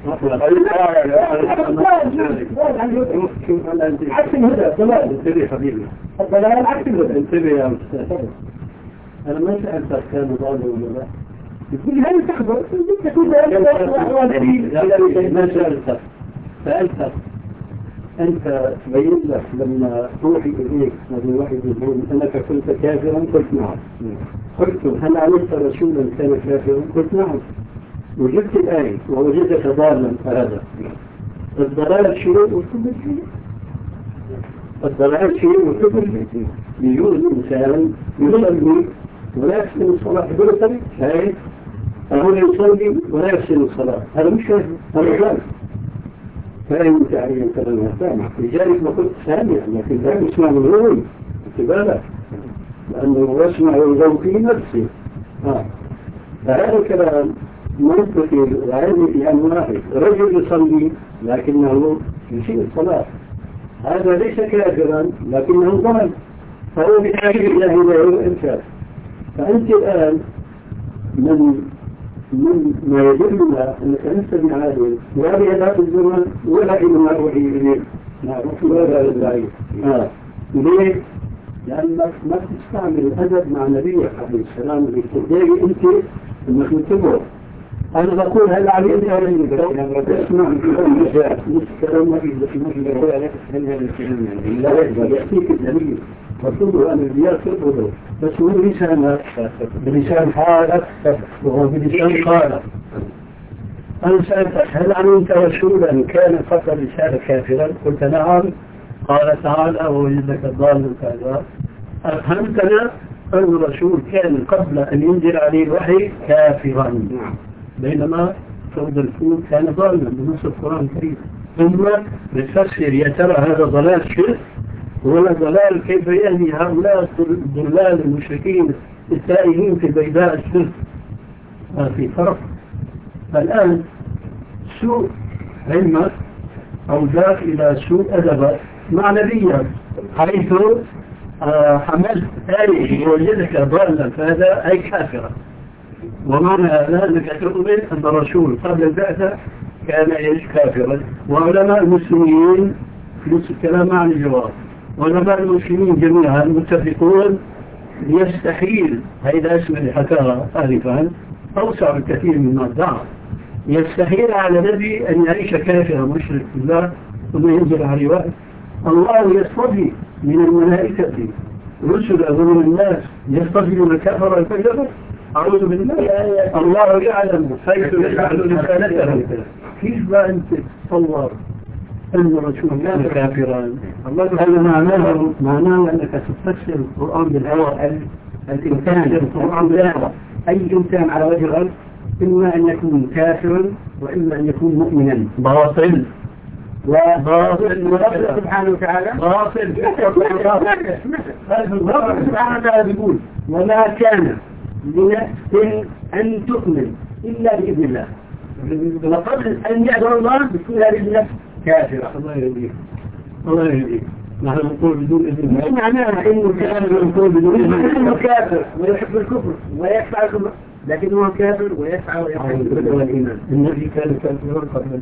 B: عكس الهدى الضلال. انتبه حبيبي الضلال عكس الهدى. انتبه يا أستاذ. أنا ما سألتك كان ضالا ولا لا؟ يقول لي هل تخبر؟ تقول ما سألتك سألتك أنت تبين لك لما روحي إليك هذا واحد يقول أنك كنت كافرا؟ قلت نعم. قلت هل علمت رسولا كان كافرا؟ قلت نعم. وجدت الآية ووجدك ضالا فهذا الضلال شيء والكبر شيء. الضلال شيء والكبر شيء. يجوز الإنسان يصلي ولا يحسن الصلاة يقول الطريق شايف أهو يصلي ولا يحسن الصلاة، هذا مش كافر هذا ضلال. فأين تعين كلمة سامع لذلك ما قلت سامع لكن لا يسمع من غيره بالك لأنه يسمع يوم في نفسه. آه. فهذا الكلام منطقي وعلمي في أن واحد رجل يصلي لكنه يسيء الصلاة، هذا ليس كافرا لكنه ضال، فهو بحاجة إلى هداية وإنشاء. فأنت الآن من من ما يدلنا أنك لست بعادل لا بهداية الزمن ولا إلى ما أوحي إليك نعرف ولا الضعيف. آه. ليه؟ لأنك ما تستعمل الأدب مع نبيك عليه السلام اللي تدعي أنت أنك تتبعه. أنا بقول هل عليك ولا يمكن اسمع الكلام ما في لا يأتيك الدليل وتقول أن الرياء تقوله بس هو بلسان بلسان حالك وهو بلسان قالك. أنا سألتك هل علمت رسولا كان قتل لسان كافرا؟ قلت نعم. قال تعالى ووجدك ضالا كذا. أفهمتنا أن الرسول كان قبل أن ينزل عليه الوحي كافرا بينما فرد الفول كان ضالا بنص القرآن الكريم. ثم نفسر يا ترى هذا ضلال شرك ولا ضلال كيف يهدي هؤلاء الضلال المشركين التائهين في بيداء الشرك؟ ما في فرق. فالآن سوء علمك أوداك إلى سوء أدبك مع نبيك حيث آه حملت آيه وجدك ضالا فهذا أي كافرا. ومعنى هذا أنك تؤمن أن الرسول قبل البعثة كان إيش كافرا. وعلماء المسلمين نفس الكلام عن الجواب. علماء المسلمين جميعا متفقون يستحيل هذا اسم اللي حكاها آلفا أوسع بكثير مما ادعى. يستحيل على نبي أن يعيش كافرا مشرك بالله ثم ينزل عليه وحي. الله يصطفي من الملائكة رسلا ومن الناس يصطفي من الكفر والكذبة. أعوذ بالله. الله يعلم حيث يجعل رسالته. كيف بقى أنت تتصور أن الرسول كان كافرا؟ هذا معناه معناه أنك تفسر القرآن بالهوى. الإنسان القرآن بالهوى أي إنسان على وجه الأرض إما أن يكون كافرا وإما أن يكون مؤمنا. باطل وباطل ورب سبحانه وتعالى باطل. رب سبحانه وتعالى بيقول وما كان لنفس أن تؤمن إلا بإذن الله. وقبل أن يأذن الله بتكون هذه النفس كافرة. الله يهديك الله يهديك. نحن نقول بدون إذن الله معناها إنه كافر نقول بدون إذن الله إنه كافر ويحب الكفر ويسعى الكفر لكن هو كافر ويسعى ويحب الكفر والإيمان. النبي كان كافرا قبل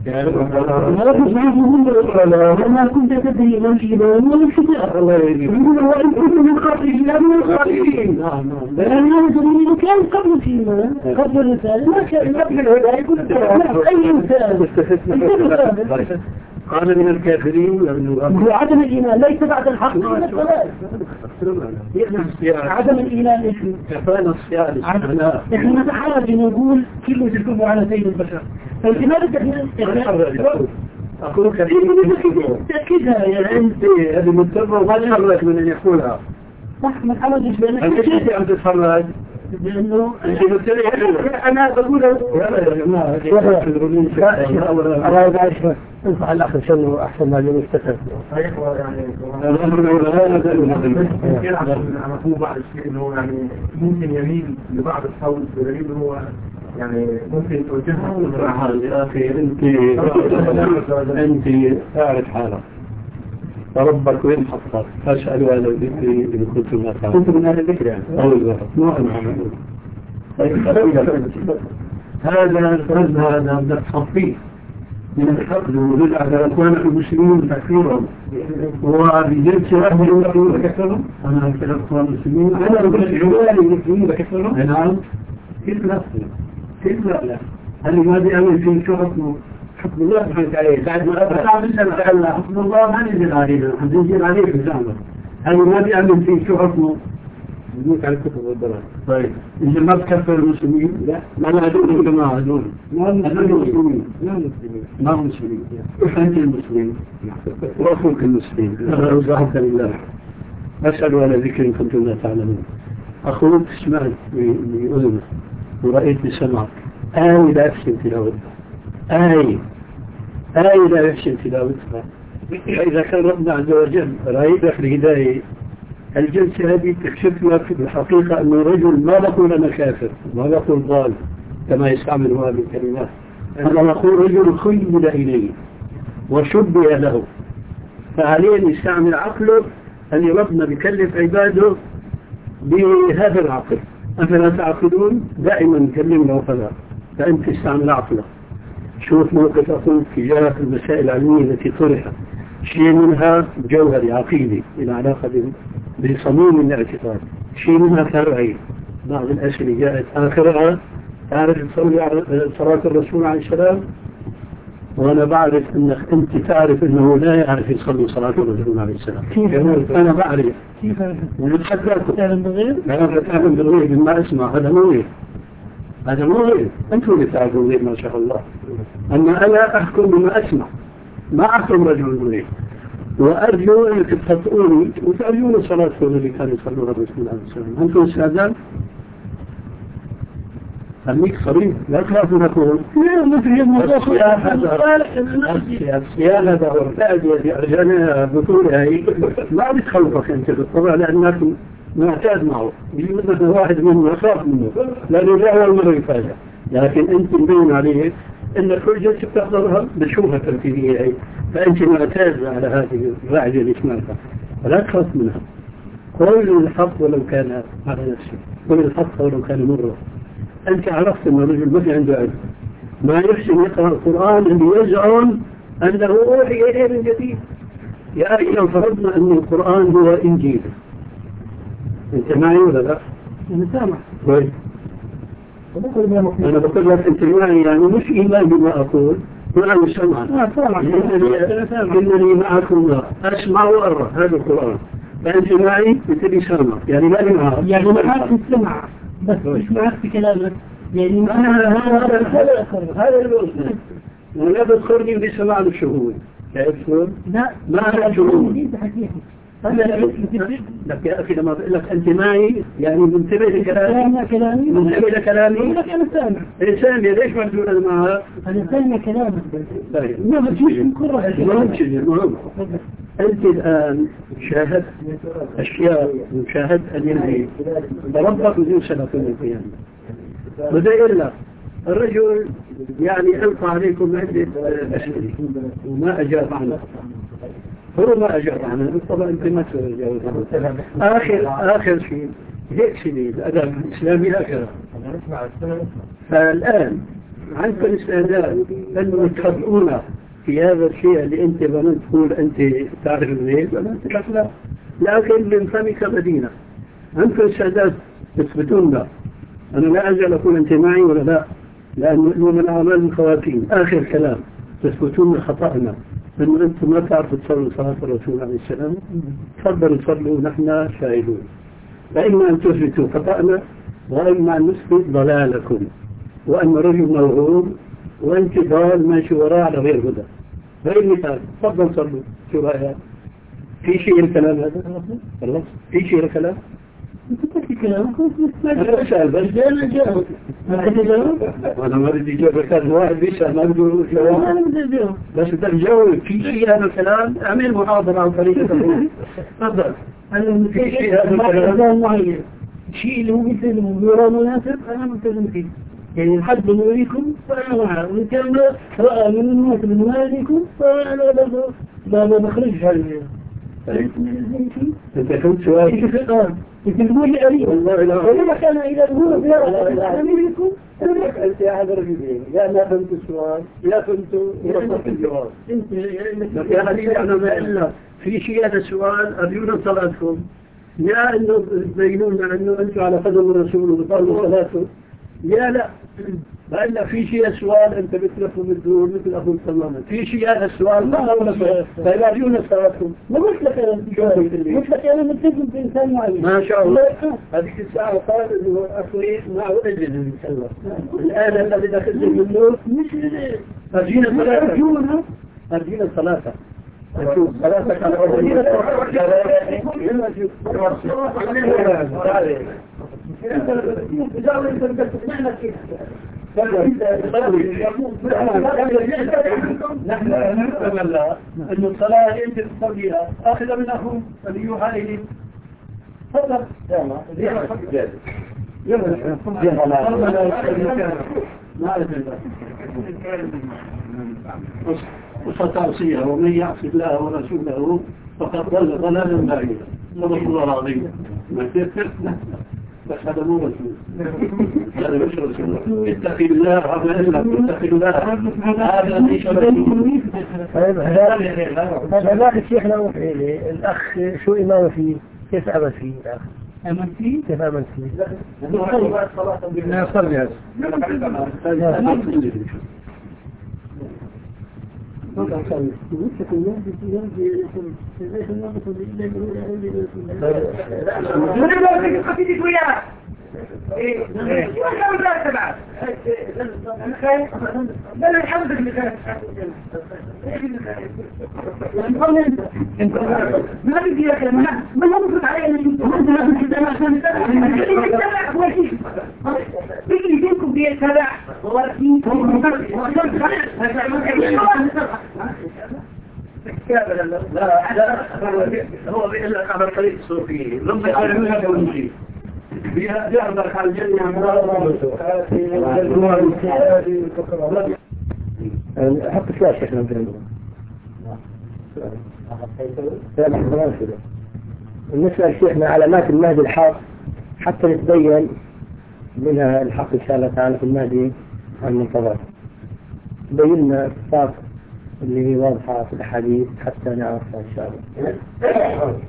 B: الله. ما كنت تدري من الإيمان ولا الشجاع. الله يهديك. يقول هو إن كنت من قبل الإسلام من الخارجين. نعم نعم. لأن هذا دليل كان قبل الإيمان قبل الرسالة ما كان قبل الهدى يكون أي إنسان. قال من الكافرين هو عدم الإيمان ليس بعد الحق ولا الضلال. عدم الإيمان إيش؟ كفانا الصيام. إحنا نتحرج نقول كل تكون على سيد البشر. فلماذا أقول كثير تأكيدها يا أنت هذه متبع وما يحرك من أن يقولها. صح ما حرجش بأنك أنت كيف أن تتحرج؟ لأنه أنا بقول يا جماعة أنا أعرف انصح الأخ شنو أحسن ما جميل استفاد. صحيح يعني يلعب مفهوم بعض الشيء إنه يعني ممكن يميل لبعض الصوت بدليل هو يعني ممكن توجهها يا أخي أنت أنت تعرف حالك ربك وين حطك فاسألوا أهل الذكر إن كنتم لا تعلمون. كنت من أهل الذكر يعني أول مرة هذا الفرد هذا بدك تصفيه من الحقد والوجود على أخوانك المسلمين تكفيرهم وبجلسة أهل المسلمين بكفرهم. أنا أكثر أخوان المسلمين أنا أقول جوالي المسلمين بكفرهم. نعم كيف لا كيف لا لا هل ما بيعمل فيه شو حكمه حكم الله سبحانه وتعالى بعد ما أبقى بسنة تعالى حكم الله ما نزل علينا نزل عليه في الزعمة. هل ما بيعمل فيه شو حكمه يموت على الكفر والضلال. طيب إذا ما تكفر المسلمين لا ما هدول الجماعة هدول ما المسلمين ما المسلمين ما هم مسلمين أنت المسلمين وأخوك المسلمين أرزاحك لله. أسأل على ذكر إن كنتم لا تعلمون. أخوك سمعت بأذنك ورأيت بسمعك آي لا يحسن تلاوتها آي آي لا يحسن تلاوتها. فإذا كان ربنا عز وجل رأيت في الهداية الجلسة هذه تكشف لك في الحقيقة أن الرجل ما نقول أنا كافر ما نقول ضال كما يستعمل هذه الكلمات. أنا نقول رجل خيل إليه وشبه له فعليه أن يستعمل عقله أن ربنا بيكلف عباده بهذا العقل. أفلا تعقلون دائما نكلمنا وفلا فأنت استعمل عقلك. شوف موقف أخوك تجاه المسائل العلمية التي طرحت شيء منها جوهري عقيدي إلى علاقة بصميم الاعتقاد شيء منها فرعي بعض الأسئلة جاءت آخرها تعرف تصلي على صلاة الرسول عليه السلام، وأنا بعرف أنك أنت تعرف أنه لا يعرف يصلي صلاة الرسول عليه السلام. أنا بعرف كيف ونتحدث تعلم بالغيب؟ أنا أتعلم بالغيب بما أسمع. هذا مو غيب، هذا مو غيب. أنتم اللي تعرفون غيب ما شاء الله. أما أنا أحكم بما أسمع، ما أحكم رجل بالغيب. وأرجو أنك تخطئوني وتأرجون الصلاة الذي كان يصلون الرسول عليه السلام. أنتم استاذان؟ خليك صريح، لا تخافوا نقول لا مثل الصيانة هذا هو الفائدة أرجانا بطولة هاي ما بتخوفك أنت بالطبع لأنك معتاد معه، يجب واحد منه يخاف منه لأنه لا أول مرة يفاجأ، لكن أنت مبين عليه أن كل جلسة بتحضرها بشوفها ترتيبية هاي، فأنت معتاد على هذه الرعجة اللي سمعتها فلا تخاف منها. قل الحق ولو كان على نفسك، قل الحق ولو كان مرة. أنت عرفت أن الرجل ما في عنده علم، ما يحسن يقرأ القرآن اللي يزعم أنه أوحي إليه من جديد. يا أخي لو فرضنا أن القرآن هو إنجيل، أنت معي ولا لا؟ أنا سامع كويس. أنا بقول لك أنت معي، يعني مش إيمان بما أقول، وأنا سمع إنني معكم أسمع وأرى هذا القرآن، فأنت معي بتبي سامع، يعني ما معك،
D: يعني معك السمع بس مش معك في كلامك. يعني
B: أنا هذا هذا هذا الوصف ولا بتخرجي بسماع الشهود. كيف شلون؟
D: لا
B: ما أنا شهود.
D: أنا
B: لك يا أخي لما بقول لك أنت معي يعني منتبه لكلامي،
D: كلامي
B: منتبه لكلامي.
D: لك أنا سامع.
B: إنسان ليش ما تقول أنا معها؟
D: أنا سامع كلامك.
B: ما بتشوف كرة. ما بتشوف ما أنت الآن شاهدت أشياء وشاهدت اليمين ربك بدون سنة من القيامة. بدأ إلا الرجل يعني ألقى عليكم عدة أسئلة وما أجاب عنه، هو ما أجاب عنه طبعا أنت ما تجاوب عنه. آخر آخر شيء هيك شيء الأدب الإسلامي هكذا. فالآن عندكم الاستعداد أنه تخطئونا في هذا الشيء اللي أنت بنت تقول أنت تعرف الغيب، أنا أنت لا، لكن من فمك مدينة. عندكم استعداد تثبتونا. أنا لا أزال أقول أنت معي ولا لا، لأنه من أعمال الخواتيم. آخر كلام تثبتون خطأنا أنه أنتم ما تعرفوا تصلوا صلاة الرسول عليه السلام، تفضلوا صلوا نحن شاهدون. فإما أن تثبتوا خطأنا وإما أن نثبت ضلالكم، وأن رجل موهوم وأنت ضال ماشي وراء على غير هدى. غير مثال تفضل صلوا. شو رأيك؟ في شيء الكلام هذا؟ خلاص في شيء الكلام؟
D: أنت تحكي كلامك
B: أنا أسأل بس
D: أنا جاوب. أنا جاوب.
B: أنا ما بدي جاوب. كان واحد بيسأل ما بدي جواب.
D: أنا بدي جاوب.
B: بس بدك تجاوب في شيء هذا الكلام. أعمل محاضرة عن طريق التفضيل. تفضل.
D: أنا في شيء هذا الكلام معين. شيء اللي هو مثل يرى مناسب أنا ملتزم فيه. يعني لحد ما يريكم فأنا معه، وإن كان رأى من الناس من مالكم فأنا لا ما بخرجش هذا.
B: أنت كنت سؤال
D: كيف الآن؟ أنت تقول لي أريد
B: والله لا
D: ولا كان إذا تقول لا أميركم
B: أنت يا هذا الرجلين يا ما فهمت السؤال يا فهمت ورصدت الجواب.
D: أنت
B: يا حبيبي أنا ما إلا في شيء هذا السؤال أرجونا صلاتكم، يا إنه تبينون أنه أنتم على قدم الرسول وبطلوا صلاته، يا لا بقى في شيء السؤال أنت بتلفوا بالدور مثل أبو السلامة في شيء هذا السؤال ما هو لك فيلاجون صلاتكم.
D: ما قلت لك أنا قلت لك أنا ملتزم بإنسان معين
B: ما شاء الله. هذه الساعة قال إنه أخوي معه أجل إن شاء الله. الآن الذي دخلت منه
D: مش
B: أرجينا صلاة أرجينا صلاة أشوف صلاتك على أرجينا نحن نتمنى أن الصلاة أنت تصليها آخذ من أخوه الذي يوحى إليه. تفضل وستعصيه ومن يعص الله ورسوله فقد ضل ضلالا بعيدا. صدق الله العظيم. بس هذا مو رسول، هذا مش رسول. اتقي الله عما يسلك، اتقي الله هذا ليس رسول.
D: هذا لا الشيخ لا وفي الأخ شو إمامه فيه كيف عمل فيه الأخ أمن فيه
C: كيف أمن فيه؟
D: لا يصلي هذا
A: ما بدي يا اخي ما ما بفرض علي بيجي فيكم بيتابع
B: لا لا هو بيقول لك على طريق الصوفيين لما يعلمون هذا ونجي بيعرضك على الجنة
C: حط فلاش احنا نقول بالنسبة لشيخنا علامات المهدي الحق حتى نتبين منها الحق إن شاء الله تعالى في المهدي المنتظر بينا الصفات اللي هي واضحة في الحديث حتى نعرفها إن شاء الله.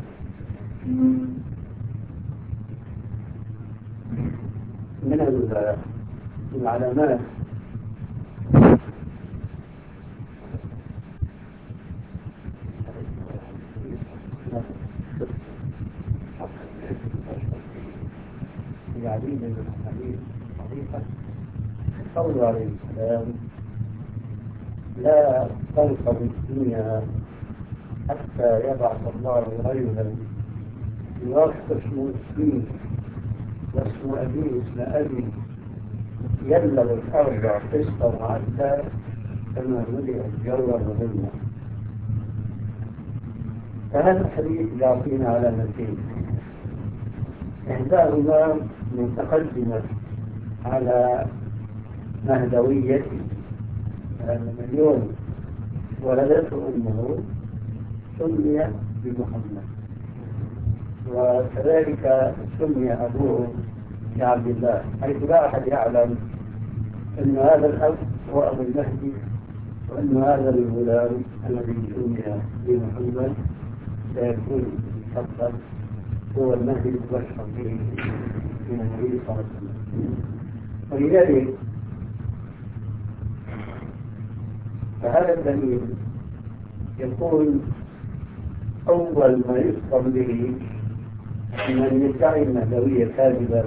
B: من العلامات العديد من الحديث صحيحة قول عليه السلام لا تنقض الدنيا حتى يبعث الله رجلا يوافق اسمه اسمي واسم أبيه اسم أبي يبلغ الأرض قسطا وعدلا كما ملئ الجو وظلمه. فهذا الحديث يعطينا علامتين، إحداهما متقدمة على مهدويته لأن اليوم ولدته أمه سمي بمحمد، وكذلك سمي أبوه بعبد الله، حيث لا أحد يعلم أن هذا الأب هو أبو المهدي وأن هذا الغلام الذي سمي بمحمد سيكون حقا هو المهدي المبشر به من النبي صلى الله عليه وسلم. ولذلك فهذا الدليل يكون أول ما يذكر به من يدعي المهدوية كاذبا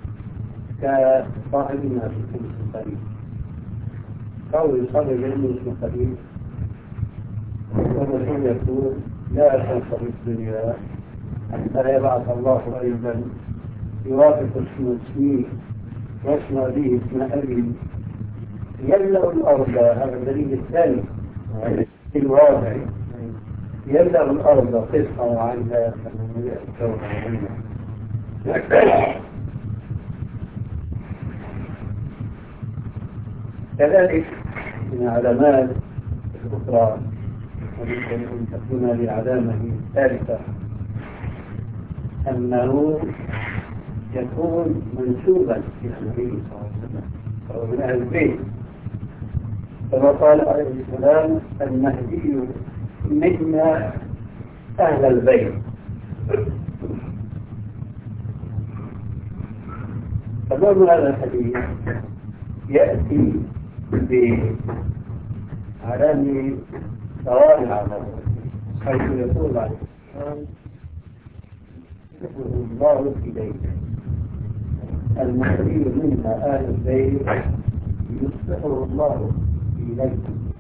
B: كصاحبنا في الخمس القريب قول صدر علم اسم قريب والرسول يقول لا تنصر الدنيا حتى يبعث الله رجلا يوافق اسم اسمي واسم أبيه اسم أبي يملأ الأرض. هذا الدليل الثاني الواضح يملأ الأرض قسطا وعدلا كما ملئ الجو وظلمه. كذلك من علامات الأخرى ويمكن أن تكون لعلامة ثالثة أنه يكون منسوبا إلى النبي صلى الله عليه وسلم وهو من أهل البيت، كما قال عليه السلام المهدي منا أهل البيت. فضل هذا الحديث يأتي بعلامة صوارع حيث يقول عليه السلام يقول الله إليك المهدي منا أهل البيت يصلحه الله إليكم